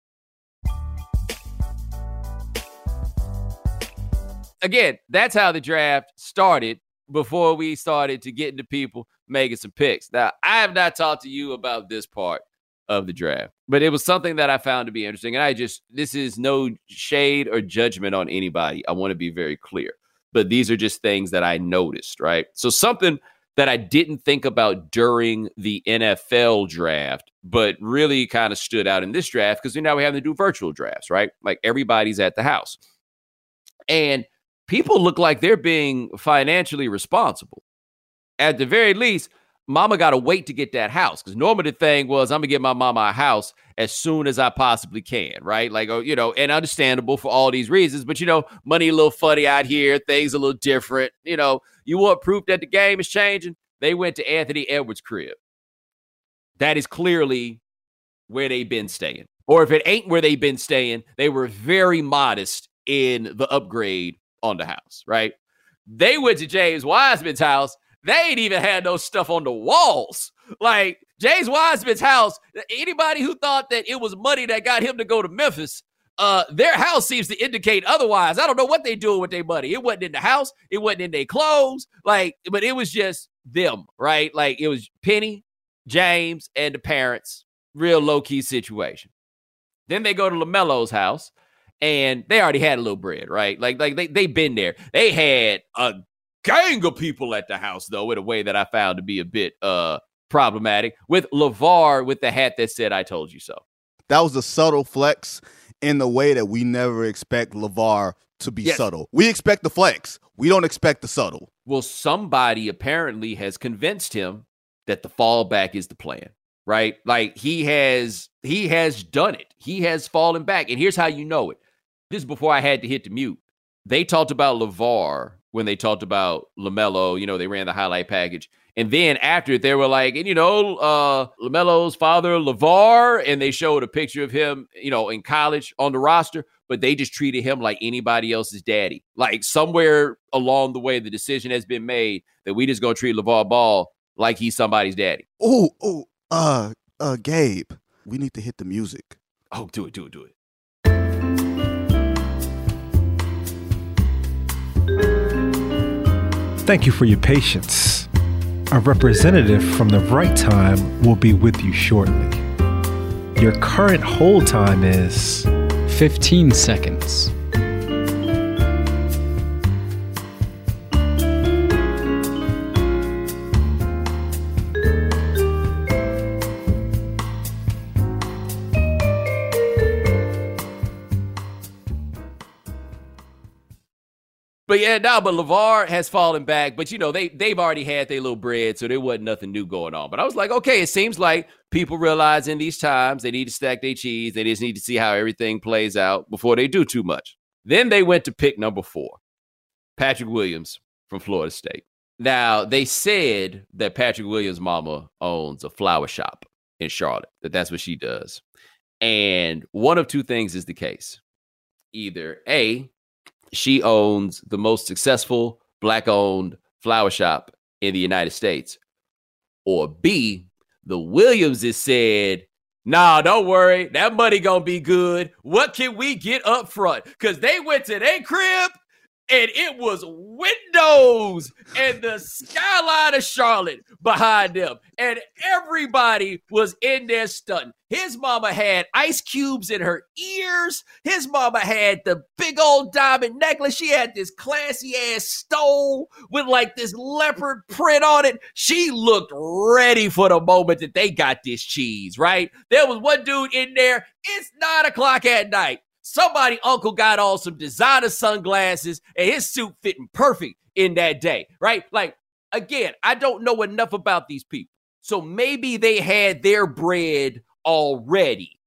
A: Again, that's how the draft started before we started to get into people making some picks. Now, I have not talked to you about this part of the draft, but it was something that I found to be interesting. And this is no shade or judgment on anybody. I want to be very clear, but these are just things that I noticed, right? So something that I didn't think about during the NFL draft, but really kind of stood out in this draft, because now we have to do virtual drafts, right? Like, everybody's at the house. And people look like they're being financially responsible. At the very least, mama got to wait to get that house, because normally the thing was, I'm going to get my mama a house as soon as I possibly can, right? Like, and understandable for all these reasons, but, money a little funny out here, things a little different. You want proof that the game is changing? They went to Anthony Edwards' crib. That is clearly where they've been staying. Or if it ain't where they've been staying, they were very modest in the upgrade on the house, right? They went to James Wiseman's house. They ain't even had no stuff on the walls. Like, James Wiseman's house, anybody who thought that it was money that got him to go to Memphis, their house seems to indicate otherwise. I don't know what they doing with their money. It wasn't in the house. It wasn't in their clothes. Like, but it was just them, right? Like, it was Penny, James, and the parents. Real low-key situation. Then they go to LaMelo's house, and they already had a little bread, right? Like they've been there. They had a gang of people at the house, though, in a way that I found to be a bit problematic, with LeVar with the hat that said, "I told you so."
B: That was a subtle flex in the way that we never expect LeVar to be subtle. We expect the flex. We don't expect the subtle.
A: Well, somebody apparently has convinced him that the fallback is the plan, right? Like, he has done it. He has fallen back. And here's how you know it. This is before I had to hit the mute. They talked about LeVar when they talked about LaMelo. They ran the highlight package. And then after it, they were like, and LaMelo's father, LeVar, and they showed a picture of him, in college on the roster, but they just treated him like anybody else's daddy. Like, somewhere along the way, the decision has been made that we just gonna treat LeVar Ball like he's somebody's daddy.
B: Gabe, we need to hit the music.
A: Oh, do it.
C: Thank you for your patience. A representative from the right time will be with you shortly. Your current hold time is
D: 15 seconds.
A: But LeVar has fallen back. But, they've already had their little bread, so there wasn't nothing new going on. But I was like, okay, it seems like people realize in these times they need to stack their cheese. They just need to see how everything plays out before they do too much. Then they went to pick number 4, Patrick Williams from Florida State. Now, they said that Patrick Williams' mama owns a flower shop in Charlotte, that's what she does. And one of two things is the case. Either A, she owns the most successful Black-owned flower shop in the United States. Or B, the Williamses said, nah, don't worry, that money gonna be good. What can we get up front? Because they went to their crib, and it was windows and the skyline of Charlotte behind them. And everybody was in there stunting. His mama had ice cubes in her ears. His mama had the big old diamond necklace. She had this classy ass stole with like this leopard print on it. She looked ready for the moment that they got this cheese, right? There was one dude in there. It's 9:00 at night. Somebody uncle got on some designer sunglasses and his suit fitting perfect in that day, right? Like, again, I don't know enough about these people. So maybe they had their bread already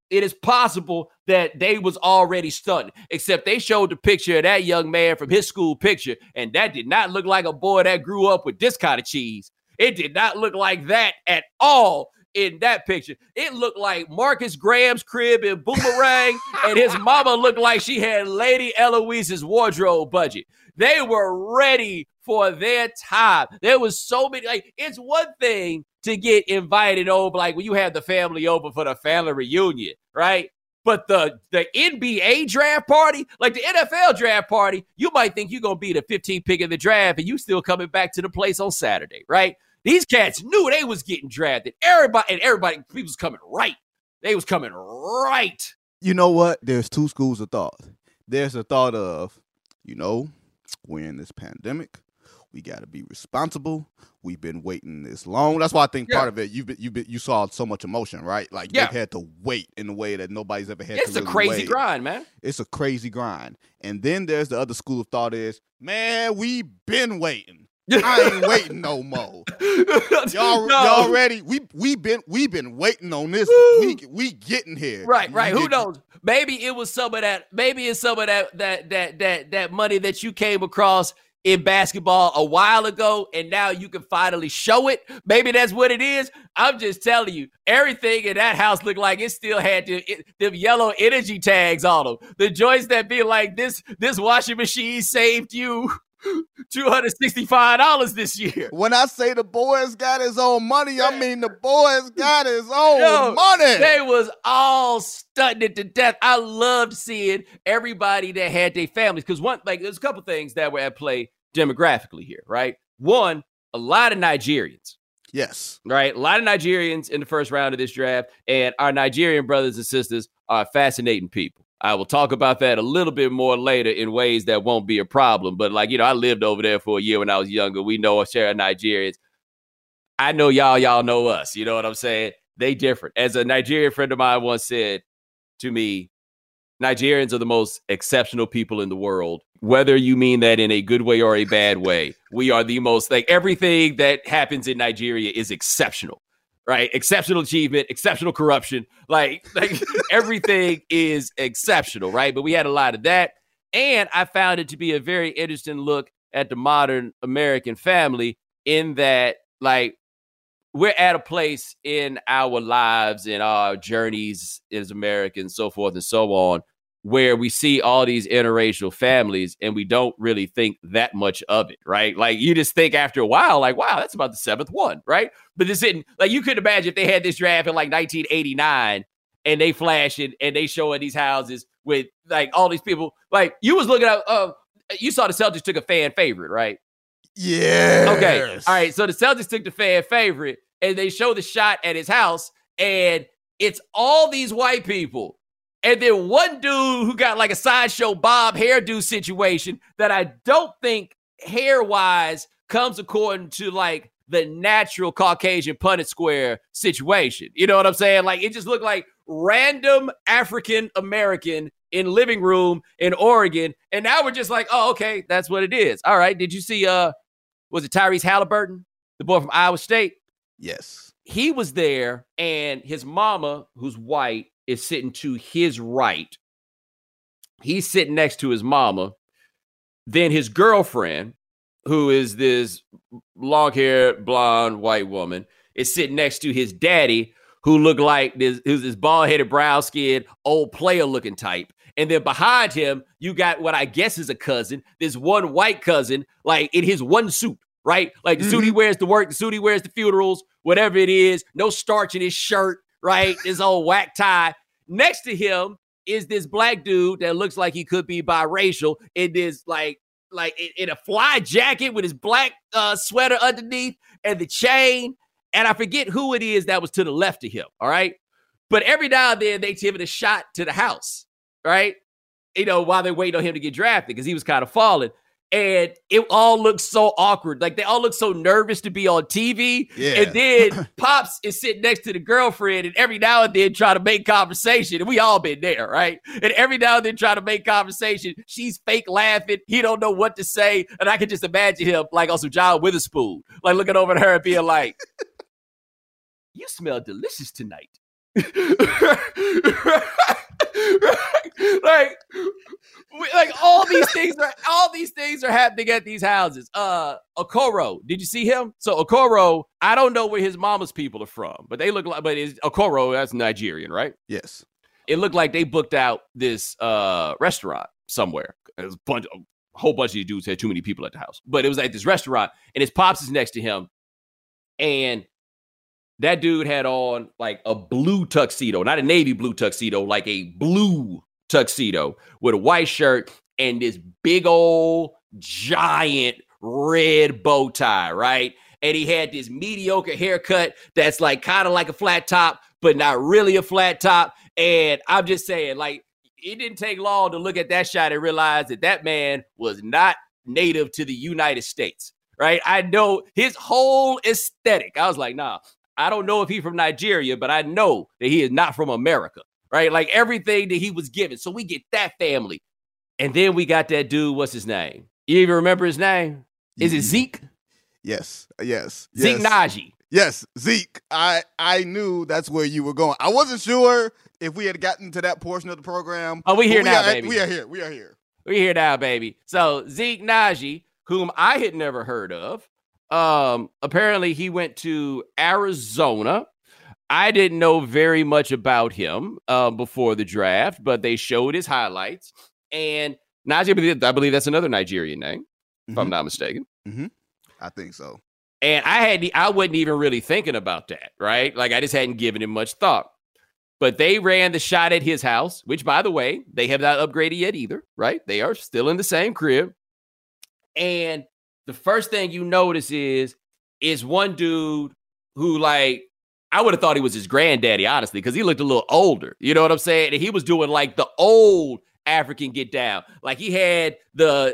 A: it is possible that they was already stunned, except they showed the picture of that young man from his school picture, and that did not look like a boy that grew up with this kind of cheese. It did not look like that at all in that picture. It looked like Marcus Graham's crib in Boomerang, and his mama looked like she had Lady Eloise's wardrobe budget. They were ready for their time. There was so many, like, it's one thing to get invited over, like when you have the family over for the family reunion, right? But the NBA draft party, like the NFL draft party, you might think you're going to be the 15th pick in the draft and you still coming back to the place on Saturday, right? These cats knew they was getting drafted. Everybody, people was coming right. They was coming right.
B: You know what? There's two schools of thought. There's a thought of, we're in this pandemic. We got to be responsible. We've been waiting this long. That's why I think part of it, you saw so much emotion, right? Like they've had to wait in a way that nobody's ever had to really wait. It's a crazy
A: grind, man.
B: It's a crazy grind. And then there's the other school of thought is, man, we been waiting. I ain't waiting no more. Y'all ready? We been waiting on this. We getting here.
A: Right. Who knows? Maybe it was some of that. Maybe it's some of that money that you came across in basketball a while ago, and now you can finally show it. Maybe that's what it is. I'm just telling you, everything in that house looked like it still had them yellow energy tags on them. The joints that be like, this washing machine saved you $265 this year.
B: When I say the boy's got his own money, I mean the boy's got his own money.
A: They was all stunting it to death. I loved seeing everybody that had their families, because there's a couple things that were at play demographically here, right? One, a lot of Nigerians.
B: Yes.
A: Right? A lot of Nigerians in the first round of this draft, and our Nigerian brothers and sisters are fascinating people. I will talk about that a little bit more later in ways that won't be a problem. But I lived over there for a year when I was younger. We know a share of Nigerians. I know y'all know us. You know what I'm saying? They different. As a Nigerian friend of mine once said to me, Nigerians are the most exceptional people in the world, whether you mean that in a good way or a bad way. We are the most, everything that happens in Nigeria is exceptional. Right? Exceptional achievement, exceptional corruption. Like everything is exceptional, right? But we had a lot of that. And I found it to be a very interesting look at the modern American family, in that, we're at a place in our lives and our journeys as Americans, so forth and so on, where we see all these interracial families and we don't really think that much of it, right? Like, you just think after a while, wow, that's about the seventh one, right? But this isn't, you could imagine if they had this draft in 1989 and they flashing and they showing these houses with all these people. You was looking at, you saw the Celtics took a fan favorite, right?
B: Yeah.
A: Okay. All right. So the Celtics took the fan favorite and they show the shot at his house, and it's all these white people. And then one dude who got a Sideshow Bob hairdo situation that I don't think hair-wise comes according to the natural Caucasian Punnett Square situation. You know what I'm saying? It just looked like random African American in living room in Oregon. And now we're just oh, okay, that's what it is. All right. Did you see, was it Tyrese Halliburton, the boy from Iowa State?
B: Yes.
A: He was there, and his mama, who's white, is sitting to his right. He's sitting next to his mama. Then his girlfriend, who is this long-haired, blonde, white woman, is sitting next to his daddy, who looked like who's this bald-headed, brown-skinned, old player-looking type. And then behind him, you got what I guess is a cousin, this one white cousin, in his one suit, right? The suit he wears to work, the suit he wears to funerals, whatever it is, no starch in his shirt, right? His old whack tie. Next to him is this black dude that looks like he could be biracial in this, in a fly jacket with his black sweater underneath and the chain. And I forget who it is that was to the left of him, all right? But every now and then they give it a shot to the house, right? While they're waiting on him to get drafted, because he was kind of falling. And it all looks so awkward. They all look so nervous to be on TV.
B: Yeah.
A: And then Pops is sitting next to the girlfriend, and every now and then try to make conversation. And we all been there, right? And every now and then try to make conversation. She's fake laughing. He don't know what to say. And I can just imagine him on some John Witherspoon, looking over at her and being like, "You smell delicious tonight." like all these things are happening at these houses. Okoro, did you see him? So Okoro, I don't know where his mama's people are from, but they look like. But it's Okoro, that's Nigerian, right?
B: Yes.
A: It looked like they booked out this restaurant somewhere. It was a whole bunch of these dudes had too many people at the house, but it was at this restaurant, and his pops is next to him, and that dude had on like a blue tuxedo, not a navy blue tuxedo, like a blue tuxedo with a white shirt and this big old giant red bow tie, right? And he had this mediocre haircut that's like kind of like a flat top, but not really a flat top. And I'm just saying, like, it didn't take long to look at that shot and realize that that man was not native to the United States, right? I know his whole aesthetic. I was like, nah, I don't know if he's from Nigeria, but I know that he is not from America, right? Like everything that he was given. So we get that family. And then we got that dude, what's his name? You even remember his name? Is it Zeke?
B: Yes.
A: Zeke Naji.
B: Yes, Zeke. I knew that's where you were going. I wasn't sure if we had gotten to that portion of the program.
A: Oh, we here now, baby.
B: We are here.
A: We're here now, baby. So Zeke Naji, whom I had never heard of, apparently he went to Arizona. I didn't know very much about him before the draft, but they showed his highlights. And Naji, I believe that's another Nigerian name, if I'm not mistaken.
B: Mm-hmm. I think so.
A: And I wasn't even really thinking about that, right? Like I just hadn't given it much thought. But they ran the shot at his house, which, by the way, they have not upgraded yet either, right? They are still in the same crib. And the first thing you notice is one dude who, like, I would have thought he was his granddaddy, honestly, because he looked a little older. You know what I'm saying? And he was doing like the old African get down. Like he had not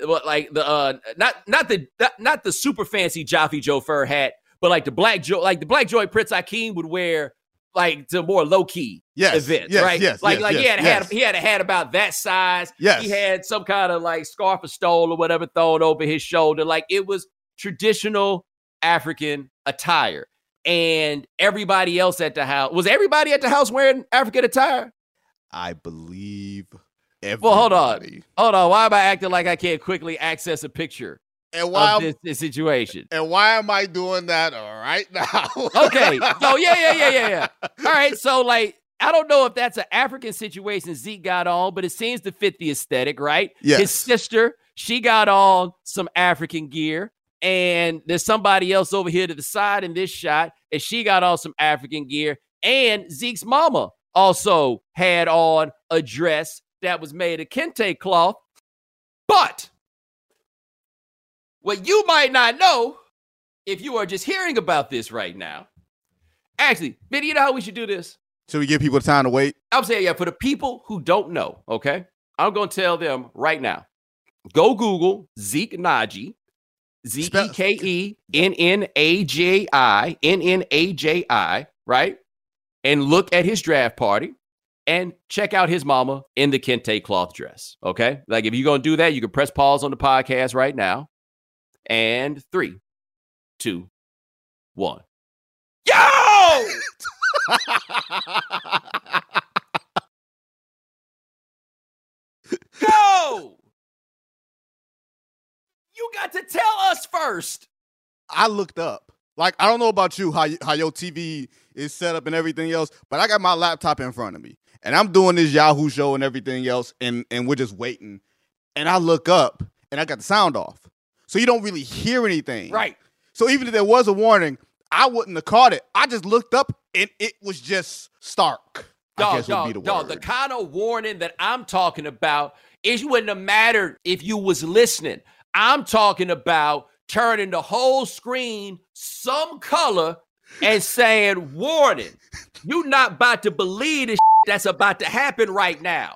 A: the super fancy Jaffe Joe fur hat, but like the black Joy Prince Akeem would wear, like to more low key events, right? He had a hat about that size.
B: Yes.
A: He had some kind of like scarf or stole or whatever thrown over his shoulder. Like it was traditional African attire. And everybody else at the house, was everybody at the house wearing African attire?
B: I believe everybody.
A: Well, hold on. Why am I acting like I can't quickly access a picture of this situation?
B: And why am I doing that right now?
A: Okay. So yeah. All right. So like, I don't know if that's an African situation Zeke got on, but it seems to fit the aesthetic, right?
B: Yes.
A: His sister, she got on some African gear. And there's somebody else over here to the side in this shot, and she got on some African gear. And Zeke's mama also had on a dress that was made of kente cloth. But what you might not know, if you are just hearing about this right now, actually, Vinny, you know how we should do this?
B: Should we give people time to wait?
A: I'm saying, yeah, for the people who don't know, okay? I'm going to tell them right now. Go Google Zeke Naji. ZEKENNAJI, right? And look at his draft party and check out his mama in the kente cloth dress, okay? Like, if you're going to do that, you can press pause on the podcast right now. And 3, 2, 1. Yo! Go! You got to tell us first.
B: I looked up. Like, I don't know about you, how your TV is set up and everything else, but I got my laptop in front of me. And I'm doing this Yahoo show and everything else, and we're just waiting. And I look up, and I got the sound off. So you don't really hear anything.
A: Right.
B: So even if there was a warning, I wouldn't have caught it. I just looked up, and it was just stark.
A: Dog, the kind of warning that I'm talking about, it wouldn't have mattered if you was listening. I'm talking about turning the whole screen some color and saying, warning, you're not about to believe the that's about to happen right now.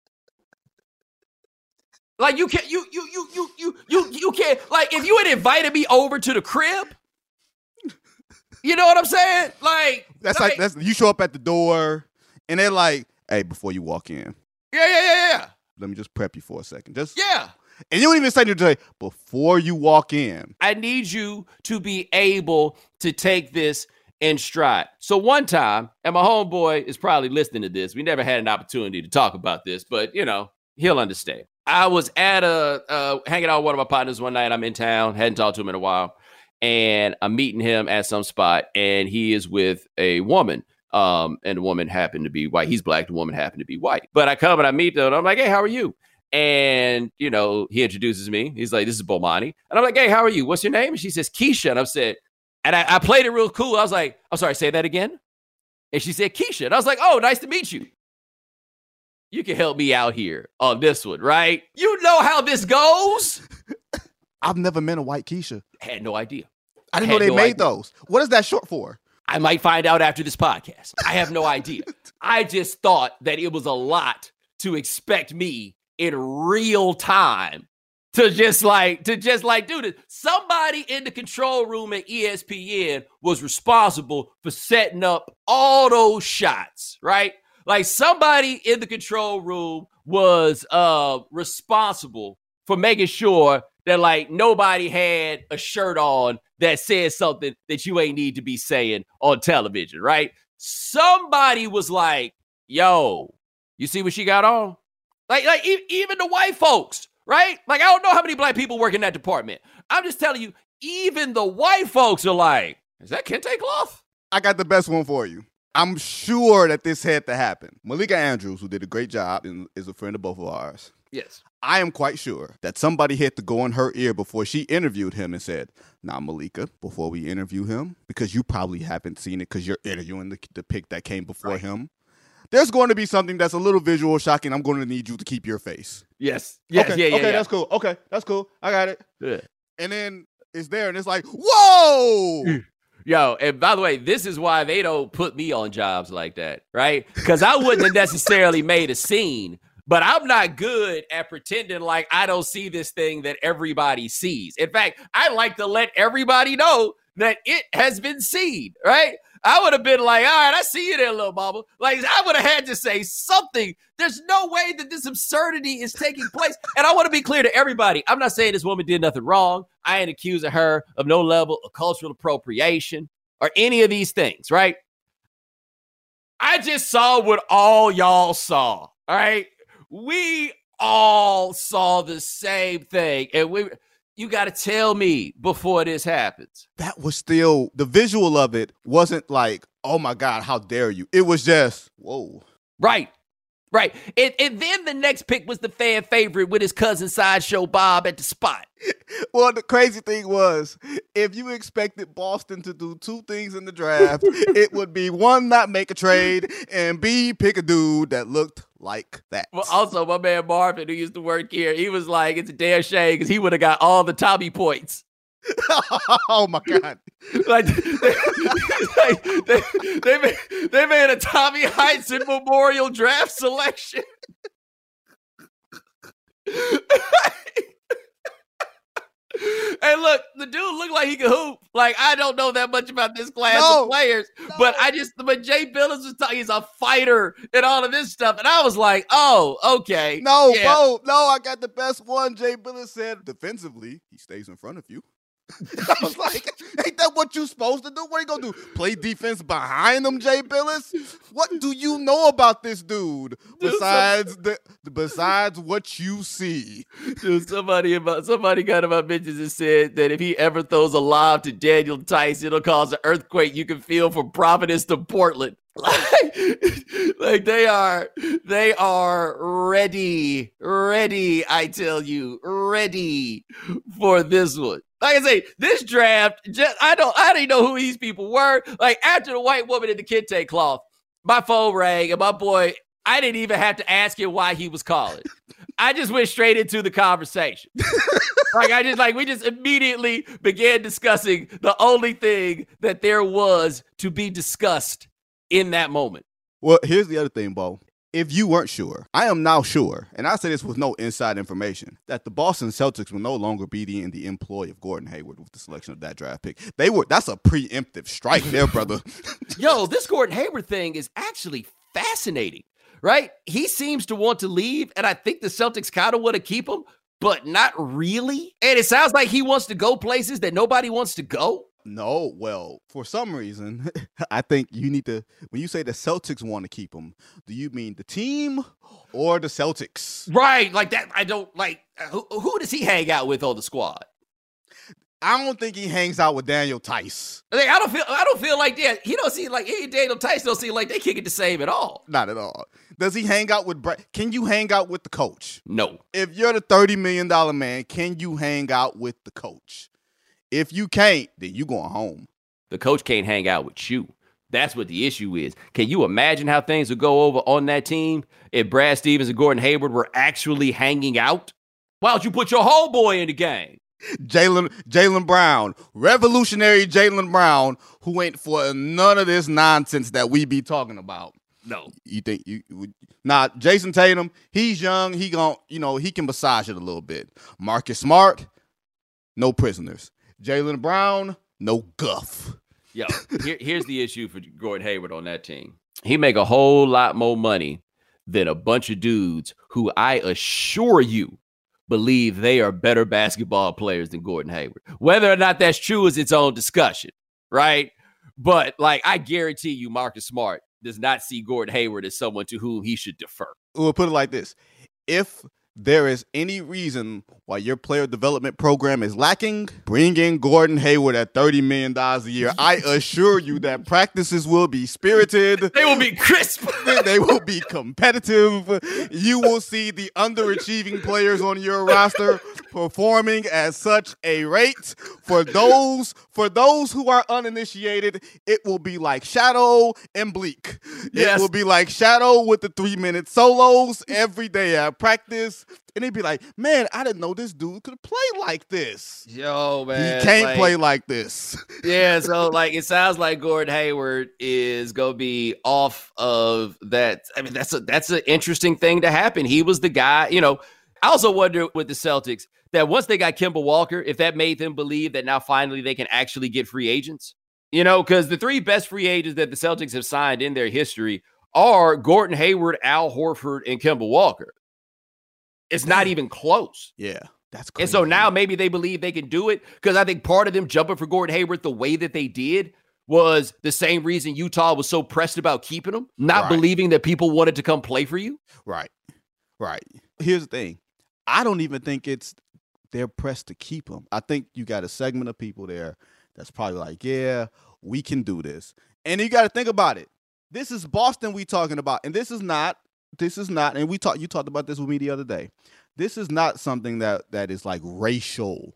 A: Like you can't, you can't, like if you had invited me over to the crib, you know what I'm saying? Like,
B: that's you show up at the door and they're like, hey, before you walk in.
A: Yeah.
B: Let me just prep you for a second.
A: Yeah.
B: And you don't even say to today, before you walk in.
A: I need you to be able to take this in stride. So one time, and my homeboy is probably listening to this. We never had an opportunity to talk about this, but, you know, he'll understand. I was at hanging out with one of my partners one night. I'm in town, hadn't talked to him in a while, and I'm meeting him at some spot, and he is with a woman. And the woman happened to be white. He's black. The woman happened to be white. But I come and I meet them, and I'm like, hey, how are you? And, you know, he introduces me. He's like, this is Bomani. And I'm like, hey, how are you? What's your name? And she says, Keisha. And I've said, and I played it real cool. I was like, I'm sorry, say that again. And she said, Keisha. And I was like, oh, nice to meet you. You can help me out here on this one, right? You know how this goes.
B: I've never met a white Keisha.
A: Had no idea.
B: I didn't know they made those. What is that short for?
A: I might find out after this podcast. I have no idea. I just thought that it was a lot to expect me in real time to just like do this. Somebody in the control room at ESPN was responsible for setting up all those shots, right? Like somebody in the control room was responsible for making sure that like nobody had a shirt on that said something that you ain't need to be saying on television, right? Somebody was like, yo, you see what she got on? Like even the white folks, right? Like, I don't know how many black people work in that department. I'm just telling you, even the white folks are like, is that kente cloth?
B: I got the best one for you. I'm sure that this had to happen. Malika Andrews, who did a great job and is a friend of both of ours.
A: Yes.
B: I am quite sure that somebody had to go in her ear before she interviewed him and said, now, Malika, before we interview him, because you probably haven't seen it because you're interviewing the pic that came before him, there's going to be something that's a little visual shocking. I'm going to need you to keep your face.
A: Yes.
B: Okay,
A: Yeah.
B: That's cool. Okay, that's cool. I got it.
A: Yeah.
B: And then it's there, and it's like, whoa!
A: Yo, and by the way, this is why they don't put me on jobs like that, right? Because I wouldn't have necessarily made a scene, but I'm not good at pretending like I don't see this thing that everybody sees. In fact, I like to let everybody know that it has been seen, right? I would have been like, all right, I see you there, little mama. Like, I would have had to say something. There's no way that this absurdity is taking place. And I want to be clear to everybody. I'm not saying this woman did nothing wrong. I ain't accusing her of no level of cultural appropriation or any of these things, right? I just saw what all y'all saw, all right? We all saw the same thing. And you got to tell me before this happens.
B: That was still, the visual of it wasn't like, oh my God, how dare you? It was just, whoa.
A: Right. And then the next pick was the fan favorite with his cousin Sideshow Bob at the spot.
B: Well, the crazy thing was, if you expected Boston to do two things in the draft, it would be one, not make a trade, and B, pick a dude that looked like that.
A: Well, also, my man Marvin, who used to work here, he was like, it's a damn shame because he would have got all the Tommy points.
B: Oh my God.
A: Like, they made a Tommy Heinsohn Memorial Draft selection. Hey, look, the dude looked like he could hoop. Like, I don't know that much about this class of players, but Jay Billis was talking, he's a fighter and all of this stuff. And I was like, oh, okay.
B: No, I got the best one. Jay Billis said, defensively, he stays in front of you. I was like, ain't that what you supposed to do? What are you going to do? Play defense behind him, Jay Billis? What do you know about this dude besides what you see?
A: Dude, somebody got in my mentions and said that if he ever throws a lob to Daniel Tice, it'll cause an earthquake you can feel from Providence to Portland. Like they are ready, I tell you, ready for this one. Like I say, this draft, I didn't know who these people were. Like, after the white woman in the kente cloth, my phone rang, and my boy, I didn't even have to ask him why he was calling. I just went straight into the conversation. We just immediately began discussing the only thing that there was to be discussed in that moment.
B: Well, here's the other thing, Bo. If you weren't sure, I am now sure, and I say this with no inside information, that the Boston Celtics will no longer be in the employ of Gordon Hayward with the selection of that draft pick. That's a preemptive strike there, brother.
A: Yo, this Gordon Hayward thing is actually fascinating, right? He seems to want to leave, and I think the Celtics kind of want to keep him, but not really. And it sounds like he wants to go places that nobody wants to go.
B: No, well, for some reason, I think you need to, when you say the Celtics want to keep him, do you mean the team or the Celtics?
A: Right, like that. I don't like. Who does he hang out with on the squad?
B: I don't think he hangs out with Daniel Tice.
A: Like, I don't feel like that. He don't seem like Daniel Tice don't seem like they kick it the same at all.
B: Not at all. Does he hang out with Can you hang out with the coach?
A: No.
B: If you're the $30 million man, can you hang out with the coach? If you can't, then you going home.
A: The coach can't hang out with you. That's what the issue is. Can you imagine how things would go over on that team if Brad Stevens and Gordon Hayward were actually hanging out? Why don't you put your homeboy in the game?
B: Jaylen Brown, revolutionary Jaylen Brown, who ain't for none of this nonsense that we be talking about.
A: No.
B: You think you Jason Tatum, he's young, he can massage it a little bit. Marcus Smart, no prisoners. Jaylen Brown, no guff.
A: Yo, here's the issue for Gordon Hayward on that team. He make a whole lot more money than a bunch of dudes who I assure you believe they are better basketball players than Gordon Hayward. Whether or not that's true is its own discussion, right? But, like, I guarantee you Marcus Smart does not see Gordon Hayward as someone to whom he should defer.
B: We'll put it like this. If there is any reason why your player development program is lacking, bring in Gordon Hayward at $30 million a year. I assure you that practices will be spirited.
A: They will be crisp.
B: They will be competitive. You will see the underachieving players on your roster performing at such a rate. For those who are uninitiated, it will be like Shadow and Bleak.
A: Yes.
B: It will be like Shadow with the 3-minute solos every day at practice. And they'd be like, man, I didn't know this dude could play like this.
A: Yo, man.
B: He can't play like this.
A: Yeah, so, like, it sounds like Gordon Hayward is going to be off of that. I mean, that's an interesting thing to happen. He was the guy, I also wonder with the Celtics that once they got Kemba Walker, if that made them believe that now finally they can actually get free agents. Because the three best free agents that the Celtics have signed in their history are Gordon Hayward, Al Horford, and Kemba Walker. It's not even close.
B: Yeah, that's crazy.
A: And so now maybe they believe they can do it because I think part of them jumping for Gordon Hayward the way that they did was the same reason Utah was so pressed about keeping him, not believing that people wanted to come play for you.
B: Right. Here's the thing. I don't even think they're pressed to keep him. I think you got a segment of people there that's probably like, yeah, we can do this. And you got to think about it. This is Boston we talking about, and this is not, and you talked about this with me the other day. This is not something that is like racial.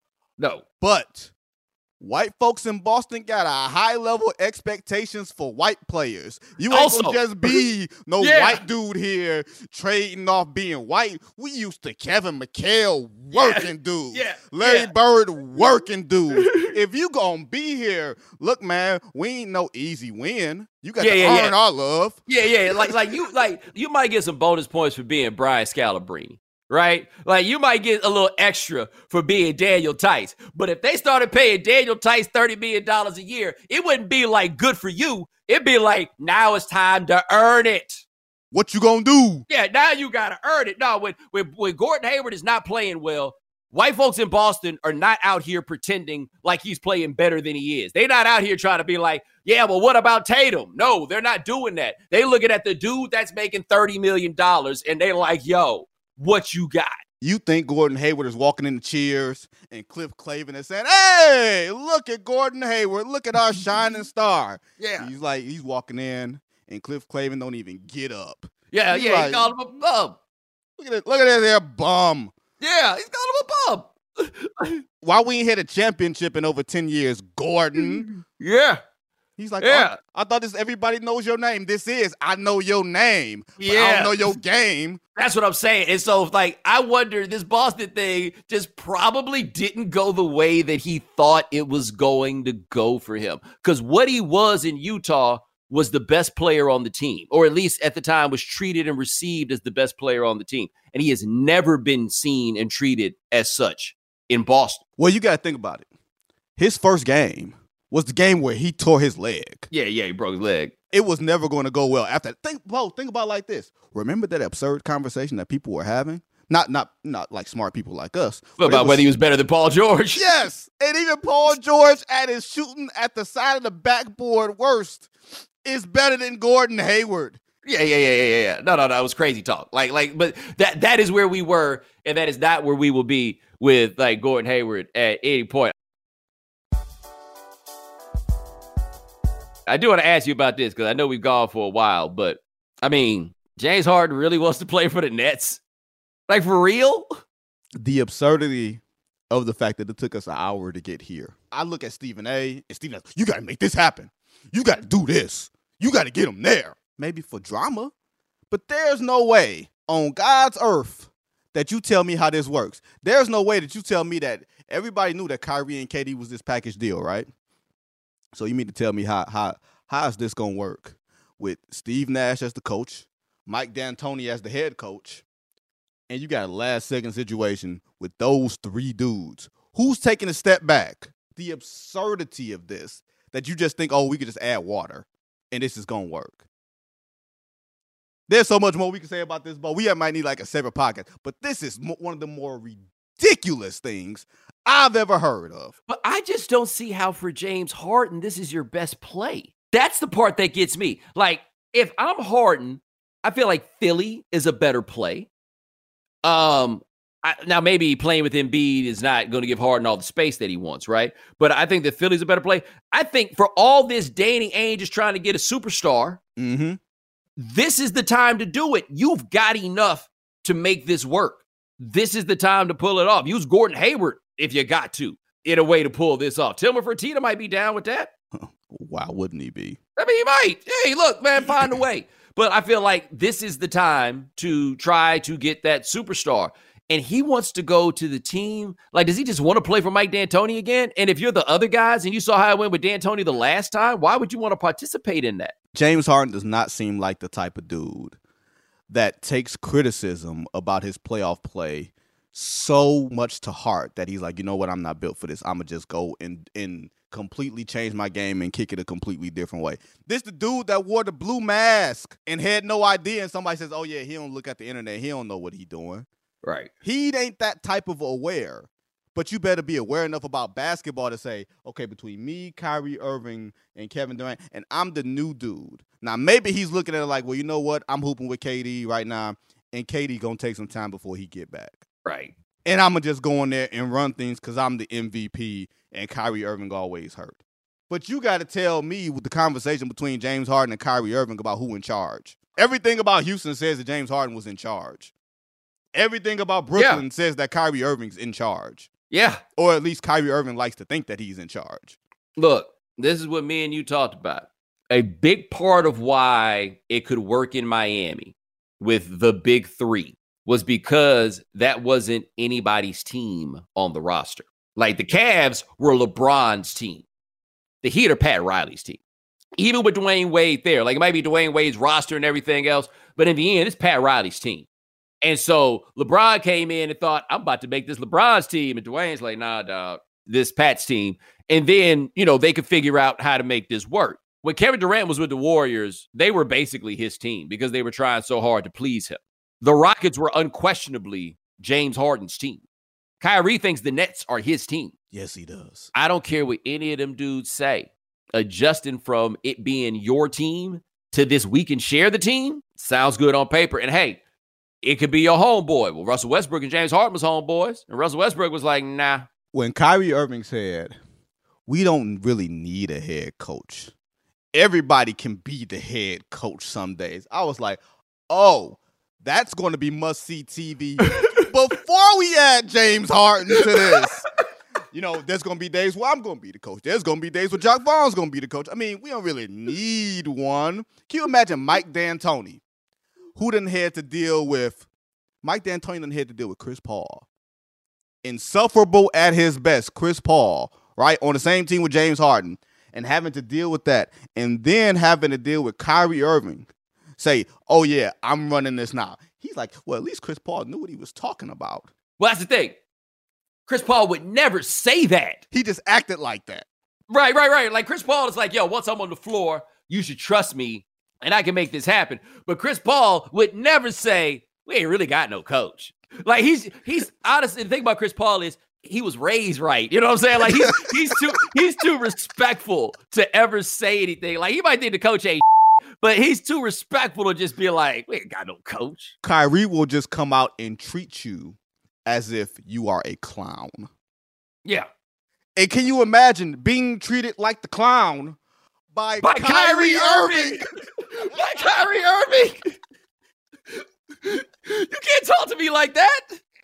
A: No.
B: But white folks in Boston got a high level expectations for white players. You ain't gonna just be no white dude here trading off being white. We used to Kevin McHale working dude. Larry Bird working dude. If you gonna be here, look, man, we ain't no easy win. You got to earn our love.
A: Like you might get some bonus points for being Brian Scalabrine. Right? Like, you might get a little extra for being Daniel Tice. But if they started paying Daniel Tice $30 million a year, it wouldn't be like good for you. It'd be like, now it's time to earn it.
B: What you gonna do?
A: Yeah, now you got to earn it. No, when Gordon Hayward is not playing well, white folks in Boston are not out here pretending like he's playing better than he is. They're not out here trying to be like, yeah, well, what about Tatum? No, they're not doing that. They looking at the dude that's making $30 million, and they like, yo, what you got?
B: You think Gordon Hayward is walking in the cheers and Cliff Clavin is saying, hey, look at Gordon Hayward. Look at our shining star.
A: Yeah.
B: He's walking in and Cliff Clavin don't even get up.
A: Yeah, he called him a bum.
B: Look at that there bum.
A: Yeah, he's called him a bum.
B: Why we ain't had a championship in over 10 years, Gordon?
A: Yeah.
B: He's like, I thought everybody knows your name. I know your name, but I don't know your game.
A: That's what I'm saying. And so, like, I wonder, this Boston thing just probably didn't go the way that he thought it was going to go for him. Because what he was in Utah was the best player on the team, or at least at the time was treated and received as the best player on the team. And he has never been seen and treated as such in Boston.
B: Well, you got to think about it. His first game was the game where he tore his leg.
A: Yeah, he broke his leg.
B: It was never going to go well after. Think about it like this. Remember that absurd conversation that people were having Not like smart people like us.
A: What about whether he was better than Paul George?
B: Yes. And even Paul George at his shooting at the side of the backboard worst is better than Gordon Hayward.
A: Yeah. No. It was crazy talk. But that is where we were, and that is not where we will be with like Gordon Hayward at any point. I do want to ask you about this because I know we've gone for a while, but I mean, James Harden really wants to play for the Nets? Like, for real?
B: The absurdity of the fact that it took us an hour to get here. I look at Stephen A. and Stephen A. You got to make this happen. You got to do this. You got to get him there. Maybe for drama, but there's no way on God's earth that you tell me how this works. There's no way that you tell me that everybody knew that Kyrie and KD was this package deal, right? So you mean to tell me how is this going to work with Steve Nash as the coach, Mike D'Antoni as the head coach, and you got a last-second situation with those three dudes? Who's taking a step back? The absurdity of this, that you just think, oh, we could just add water, and this is going to work. There's so much more we can say about this, but we might need like a separate podcast. But this is one of the more ridiculous things I've ever heard of.
A: But I just don't see how for James Harden, this is your best play. That's the part that gets me. Like, if I'm Harden, I feel like Philly is a better play. Now, maybe playing with Embiid is not going to give Harden all the space that he wants, right? But I think that Philly's a better play. I think for all this Danny Ainge is trying to get a superstar, this is the time to do it. You've got enough to make this work. This is the time to pull it off. Use Gordon Hayward if you got to, in a way to pull this off. Tillman Fertitta might be down with that.
B: Why wouldn't he be?
A: I mean, he might. Hey, look, man, find a way. But I feel like this is the time to try to get that superstar. And he wants to go to the team. Like, does he just want to play for Mike D'Antoni again? And if you're the other guys and you saw how it went with D'Antoni the last time, why would you want to participate in that?
B: James Harden does not seem like the type of dude that takes criticism about his playoff play so much to heart that he's like, you know what, I'm not built for this. I'm going to just go and completely change my game and kick it a completely different way. This the dude that wore the blue mask and had no idea, and somebody says, oh, yeah, he don't look at the internet. He don't know what he doing.
A: Right.
B: He ain't that type of aware. But you better be aware enough about basketball to say, okay, between me, Kyrie Irving, and Kevin Durant, and I'm the new dude. Now, maybe he's looking at it like, well, you know what? I'm hooping with KD right now, and KD going to take some time before he get back.
A: Right.
B: And I'm going to just go in there and run things because I'm the MVP, and Kyrie Irving always hurt. But you got to tell me with the conversation between James Harden and Kyrie Irving about who in charge. Everything about Houston says that James Harden was in charge. Everything about Brooklyn says that Kyrie Irving's in charge.
A: Yeah.
B: Or at least Kyrie Irving likes to think that he's in charge.
A: Look, this is what me and you talked about. A big part of why it could work in Miami with the big three was because that wasn't anybody's team on the roster. Like, the Cavs were LeBron's team. The Heat are Pat Riley's team. Even with Dwayne Wade there, like, it might be Dwayne Wade's roster and everything else, but in the end, it's Pat Riley's team. And so LeBron came in and thought, I'm about to make this LeBron's team. And Dwayne's like, nah, dog, this Pat's team. And then, they could figure out how to make this work. When Kevin Durant was with the Warriors, they were basically his team because they were trying so hard to please him. The Rockets were unquestionably James Harden's team. Kyrie thinks the Nets are his team.
B: Yes, he does.
A: I don't care what any of them dudes say. Adjusting from it being your team to this we can share the team sounds good on paper. And hey, it could be your homeboy. Well, Russell Westbrook and James Harden was homeboys. And Russell Westbrook was like, nah.
B: When Kyrie Irving said, we don't really need a head coach. Everybody can be the head coach some days. I was like, oh, that's going to be must-see TV before we add James Harden to this. There's going to be days where I'm going to be the coach. There's going to be days where Jacque Vaughn's going to be the coach. I mean, we don't really need one. Can you imagine Mike D'Antoni? Who didn't have to deal with Mike D'Antoni didn't have to deal with Chris Paul. Insufferable at his best, Chris Paul, right? On the same team with James Harden, and having to deal with that, and then having to deal with Kyrie Irving. Say, oh yeah, I'm running this now. He's like, well, at least Chris Paul knew what he was talking about.
A: Well, that's the thing. Chris Paul would never say that.
B: He just acted like that.
A: Right. Like, Chris Paul is like, yo, once I'm on the floor, you should trust me. And I can make this happen. But Chris Paul would never say, we ain't really got no coach. Like he's honestly, the thing about Chris Paul is he was raised right. You know what I'm saying? Like he's too respectful to ever say anything. Like he might think the coach ain't, but he's too respectful to just be like, we ain't got no coach.
B: Kyrie will just come out and treat you as if you are a clown.
A: Yeah.
B: And can you imagine being treated like the clown by Kyrie Irving?
A: By Kyrie Irving. You can't talk to me like that.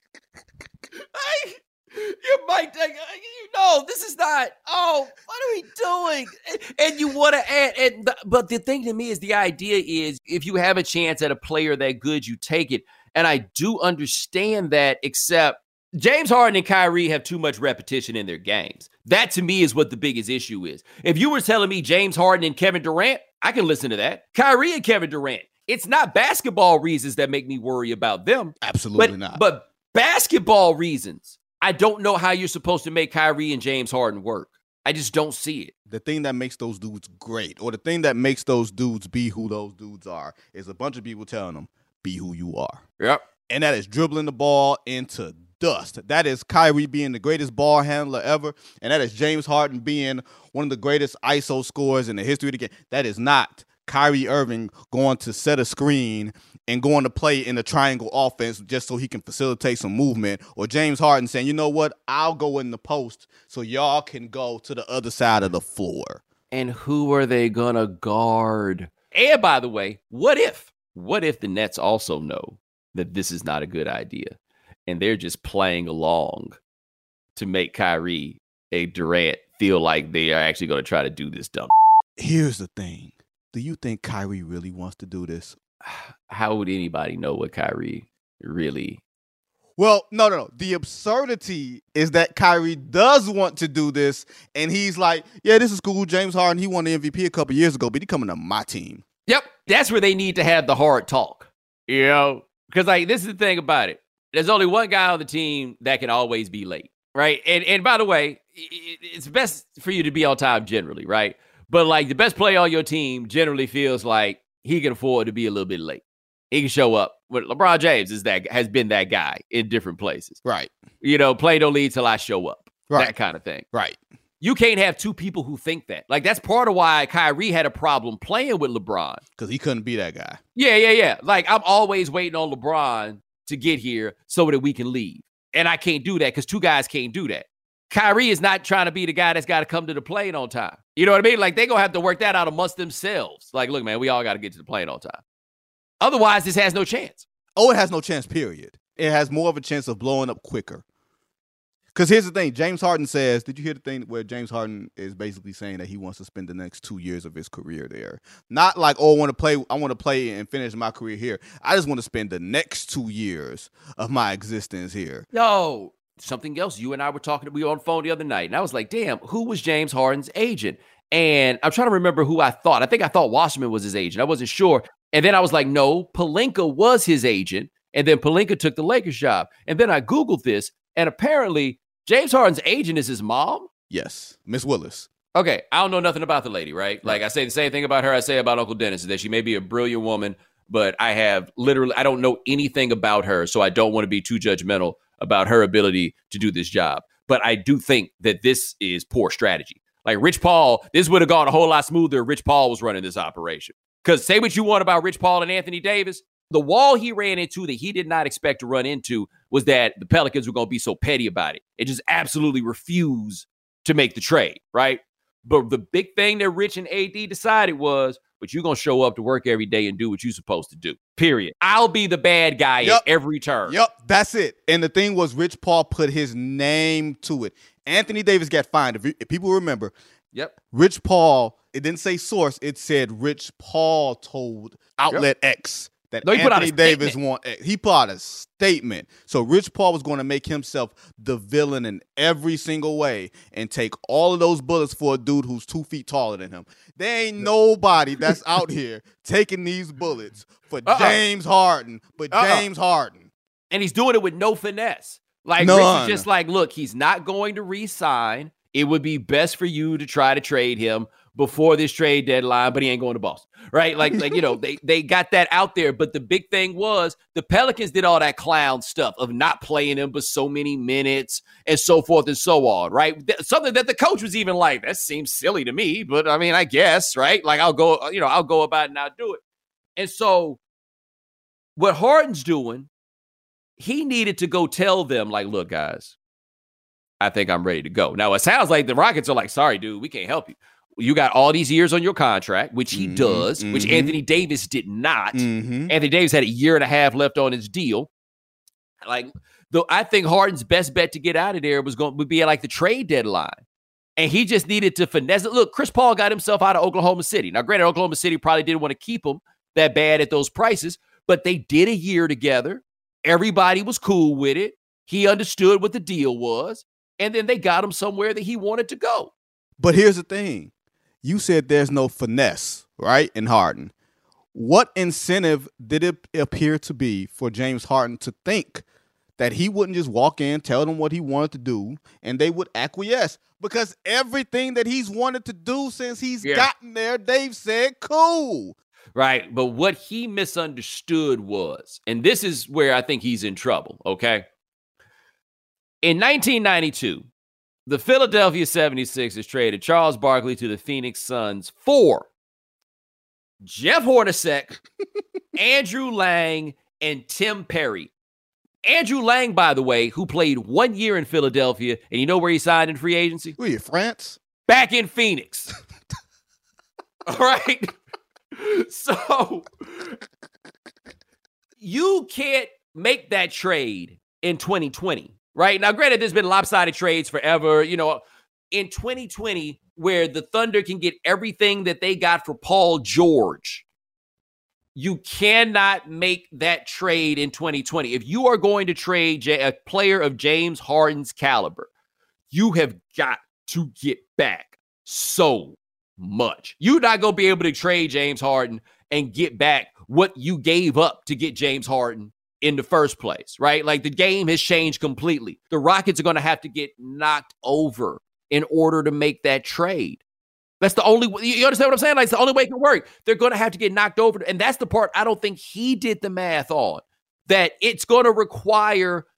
A: You might think, this is not, what are we doing? And you want to add, but the thing to me is the idea is if you have a chance at a player that good, you take it. And I do understand that, except James Harden and Kyrie have too much repetition in their games. That to me is what the biggest issue is. If you were telling me James Harden and Kevin Durant, I can listen to that. Kyrie and Kevin Durant, it's not basketball reasons that make me worry about them.
B: Absolutely not.
A: But basketball reasons, I don't know how you're supposed to make Kyrie and James Harden work. I just don't see it.
B: The thing that makes those dudes great, or the thing that makes those dudes be who those dudes are, is a bunch of people telling them, be who you are.
A: Yep.
B: And that is dribbling the ball into dust. That is Kyrie being the greatest ball handler ever. And that is James Harden being one of the greatest ISO scorers in the history of the game. That is not Kyrie Irving going to set a screen and going to play in a triangle offense just so he can facilitate some movement, or James Harden saying, you know what, I'll go in the post so y'all can go to the other side of the floor.
A: And who are they going to guard? And by the way, what if the Nets also know that this is not a good idea and they're just playing along to make Kyrie and Durant feel like they are actually going to try to do this dumb?
B: Here's the thing. Do you think Kyrie really wants to do this?
A: How would anybody know what Kyrie really?
B: Well, no. The absurdity is that Kyrie does want to do this, and he's like, yeah, this is cool. James Harden, he won the MVP a couple years ago, but he's coming to my team.
A: Yep. That's where they need to have the hard talk, because like this is the thing about it. There's only one guy on the team that can always be late, right? And by the way, it's best for you to be on time generally, right? But like the best player on your team generally feels like he can afford to be a little bit late. He can show up. But LeBron James has been that guy in different places.
B: Right.
A: Play don't lead till I show up.
B: Right.
A: That kind of thing.
B: Right.
A: You can't have two people who think that. Like that's part of why Kyrie had a problem playing with LeBron.
B: Because he couldn't be that guy.
A: Yeah. Like I'm always waiting on LeBron to get here so that we can leave. And I can't do that because two guys can't do that. Kyrie is not trying to be the guy that's got to come to the plane on time. You know what I mean? Like, they're going to have to work that out amongst themselves. Like, look, man, we all got to get to the plane on time. Otherwise, this has no chance.
B: Oh, it has no chance, period. It has more of a chance of blowing up quicker. Because here's the thing. James Harden says, did you hear the thing where James Harden is basically saying that he wants to spend the next 2 years of his career there? Not like, I want to play and finish my career here. I just want to spend the next 2 years of my existence here.
A: No. Something else. You and I were on the phone the other night, and I was like, damn, who was James Harden's agent? And I'm trying to remember who I thought. I think I thought Wasserman was his agent. I wasn't sure. And then I was like, no, Pelinka was his agent. And then Pelinka took the Lakers job. And then I Googled this, and apparently James Harden's agent is his mom?
B: Yes, Miss Willis.
A: Okay, I don't know nothing about the lady, right? Like I say the same thing about her I say about Uncle Dennis, is that she may be a brilliant woman, but I don't know anything about her, so I don't want to be too judgmental about her ability to do this job. But I do think that this is poor strategy. Like Rich Paul, this would have gone a whole lot smoother if Rich Paul was running this operation. Because say what you want about Rich Paul and Anthony Davis, the wall he ran into that he did not expect to run into was that the Pelicans were going to be so petty about it. It just absolutely refused to make the trade, right? But the big thing that Rich and AD decided was, but you're going to show up to work every day and do what you're supposed to do, period. I'll be the bad guy at every turn.
B: Yep, that's it. And the thing was, Rich Paul put his name to it. Anthony Davis got fined. If people remember, Rich Paul, it didn't say source. It said Rich Paul told Outlet X that Anthony Davis he put out a statement. So Rich Paul was going to make himself the villain in every single way and take all of those bullets for a dude who's 2 feet taller than him. There ain't nobody that's out here taking these bullets for James Harden, but James Harden.
A: And he's doing it with no finesse. Like, Rich is just like, look, he's not going to re-sign. It would be best for you to try to trade him. before this trade deadline, but he ain't going to Boston, right? Like they got that out there. But the big thing was the Pelicans did all that clown stuff of not playing him but so many minutes and so forth and so on, right? Something that the coach was even like, that seems silly to me, but I mean, I guess, right? Like I'll go about it and I'll do it. And so what Harden's doing, he needed to go tell them, like, look, guys, I think I'm ready to go. Now, it sounds like the Rockets are like, sorry, dude, we can't help you. You got all these years on your contract, which he does, which Anthony Davis did not. Anthony Davis had a year and a half left on his deal. Like, though, I think Harden's best bet to get out of there would be at like the trade deadline. And he just needed to finesse it. Look, Chris Paul got himself out of Oklahoma City. Now, granted, Oklahoma City probably didn't want to keep him that bad at those prices, but they did a year together. Everybody was cool with it. He understood what the deal was. And then they got him somewhere that he wanted to go.
B: But here's the thing. You said there's no finesse, right, in Harden. What incentive did it appear to be for James Harden to think that he wouldn't just walk in, tell them what he wanted to do, and they would acquiesce? Because everything that he's wanted to do since he's gotten there, they've said, cool.
A: Right. But what he misunderstood was, and this is where I think he's in trouble, okay? In 1992, the Philadelphia 76ers traded Charles Barkley to the Phoenix Suns for Jeff Hornacek, Andrew Lang, and Tim Perry. Andrew Lang, by the way, who played 1 year in Philadelphia, and you know where he signed in free agency?
B: Who are you, France?
A: Back in Phoenix. All right? So, you can't make that trade in 2020. Right? Now, granted, there's been lopsided trades forever. You know, in 2020, where the Thunder can get everything that they got for Paul George, you cannot make that trade in 2020. If you are going to trade a player of James Harden's caliber, you have got to get back so much. You're not going to be able to trade James Harden and get back what you gave up to get James Harden in the first place, right? Like the game has changed completely. The Rockets are going to have to get knocked over in order to make that trade. That's the only way. You understand what I'm saying? Like it's the only way it can work. They're going to have to get knocked over. And that's the part I don't think he did the math on, that it's going to require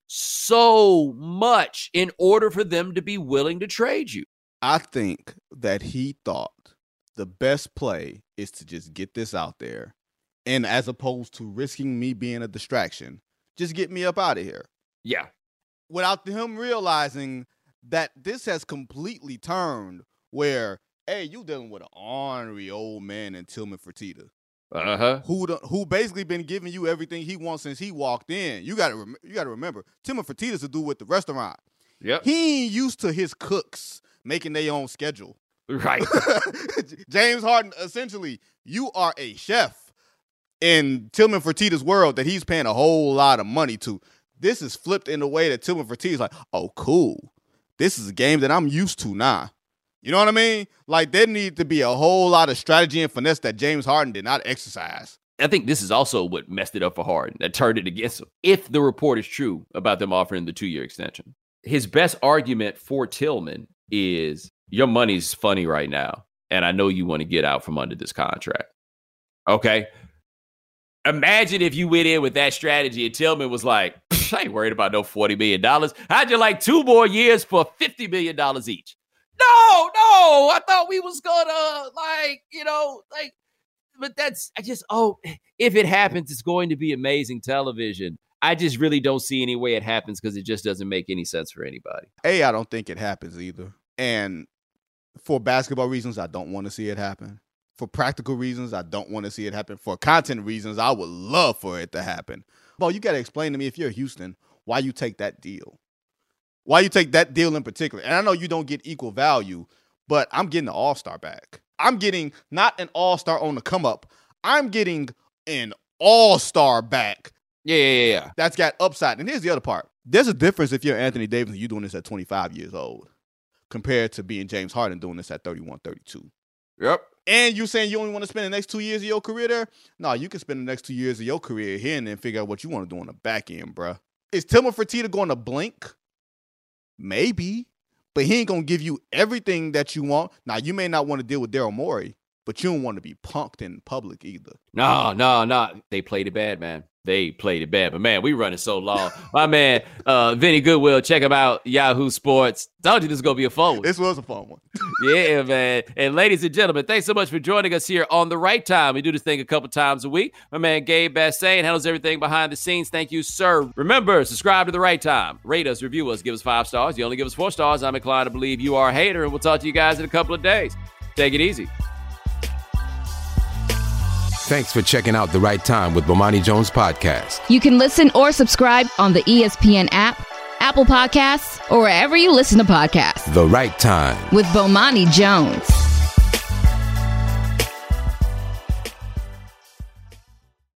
A: so much in order for them to be willing to trade you.
B: I think that he thought the best play is to just get this out there. And as opposed to risking me being a distraction, just get me up out of here.
A: Yeah.
B: Without him realizing that this has completely turned where, hey, you dealing with an ornery old man in Tillman Fertitta. Who basically been giving you everything he wants since he walked in. You got to remember, Tillman Fertitta's a dude with the restaurant.
A: Yep.
B: He ain't used to his cooks making their own schedule.
A: Right.
B: James Harden, essentially, you are a chef in Tillman Fertitta's world that he's paying a whole lot of money to. This is flipped in a way that Tillman Fertitta's like, oh, cool. This is a game that I'm used to now. You know what I mean? Like, there need to be a whole lot of strategy and finesse that James Harden did not exercise.
A: I think this is also what messed it up for Harden, that turned it against him. If the report is true about them offering the 2-year extension, his best argument for Tillman is, your money's funny right now, and I know you want to get out from under this contract. Okay? Imagine if you went in with that strategy and Tillman was like, I ain't worried about no $40 million. How'd you like 2 more years for $50 million each? No, I thought we was gonna but if it happens, it's going to be amazing television. I just really don't see any way it happens because it just doesn't make any sense for anybody.
B: I don't think it happens either. And for basketball reasons, I don't want to see it happen. For practical reasons, I don't want to see it happen. For content reasons, I would love for it to happen. Well, you got to explain to me, if you're Houston, why you take that deal. Why you take that deal in particular. And I know you don't get equal value, but I'm getting an all-star back. I'm getting not an all-star on the come-up. I'm getting an all-star back.
A: Yeah.
B: That's got upside. And here's the other part. There's a difference if you're Anthony Davis and you're doing this at 25 years old compared to being James Harden doing this at 31, 32.
A: Yep.
B: And you saying you only want to spend the next 2 years of your career there? No, you can spend the next 2 years of your career here and then figure out what you want to do on the back end, bruh. Is Tillman Fertitta going to blink? Maybe. but he ain't going to give you everything that you want. Now, you may not want to deal with Daryl Morey, but you don't want to be punked in public either.
A: No. They played it bad, man. They played it bad. But, man, we running so long. My man, Vinny Goodwill, check him out, Yahoo Sports. Told you this is going to be a fun one.
B: This was a fun one.
A: Yeah, man. And ladies and gentlemen, thanks so much for joining us here on The Right Time. We do this thing a couple times a week. My man, Gabe Bassane, handles everything behind the scenes. Thank you, sir. Remember, subscribe to The Right Time. Rate us, review us, give us 5 stars. You only give us 4 stars, I'm inclined to believe you are a hater, and we'll talk to you guys in a couple of days. Take it easy.
E: Thanks for checking out The Right Time with Bomani Jones Podcast.
F: You can listen or subscribe on the ESPN app, Apple Podcasts, or wherever you listen to podcasts.
E: The Right Time
F: with Bomani Jones.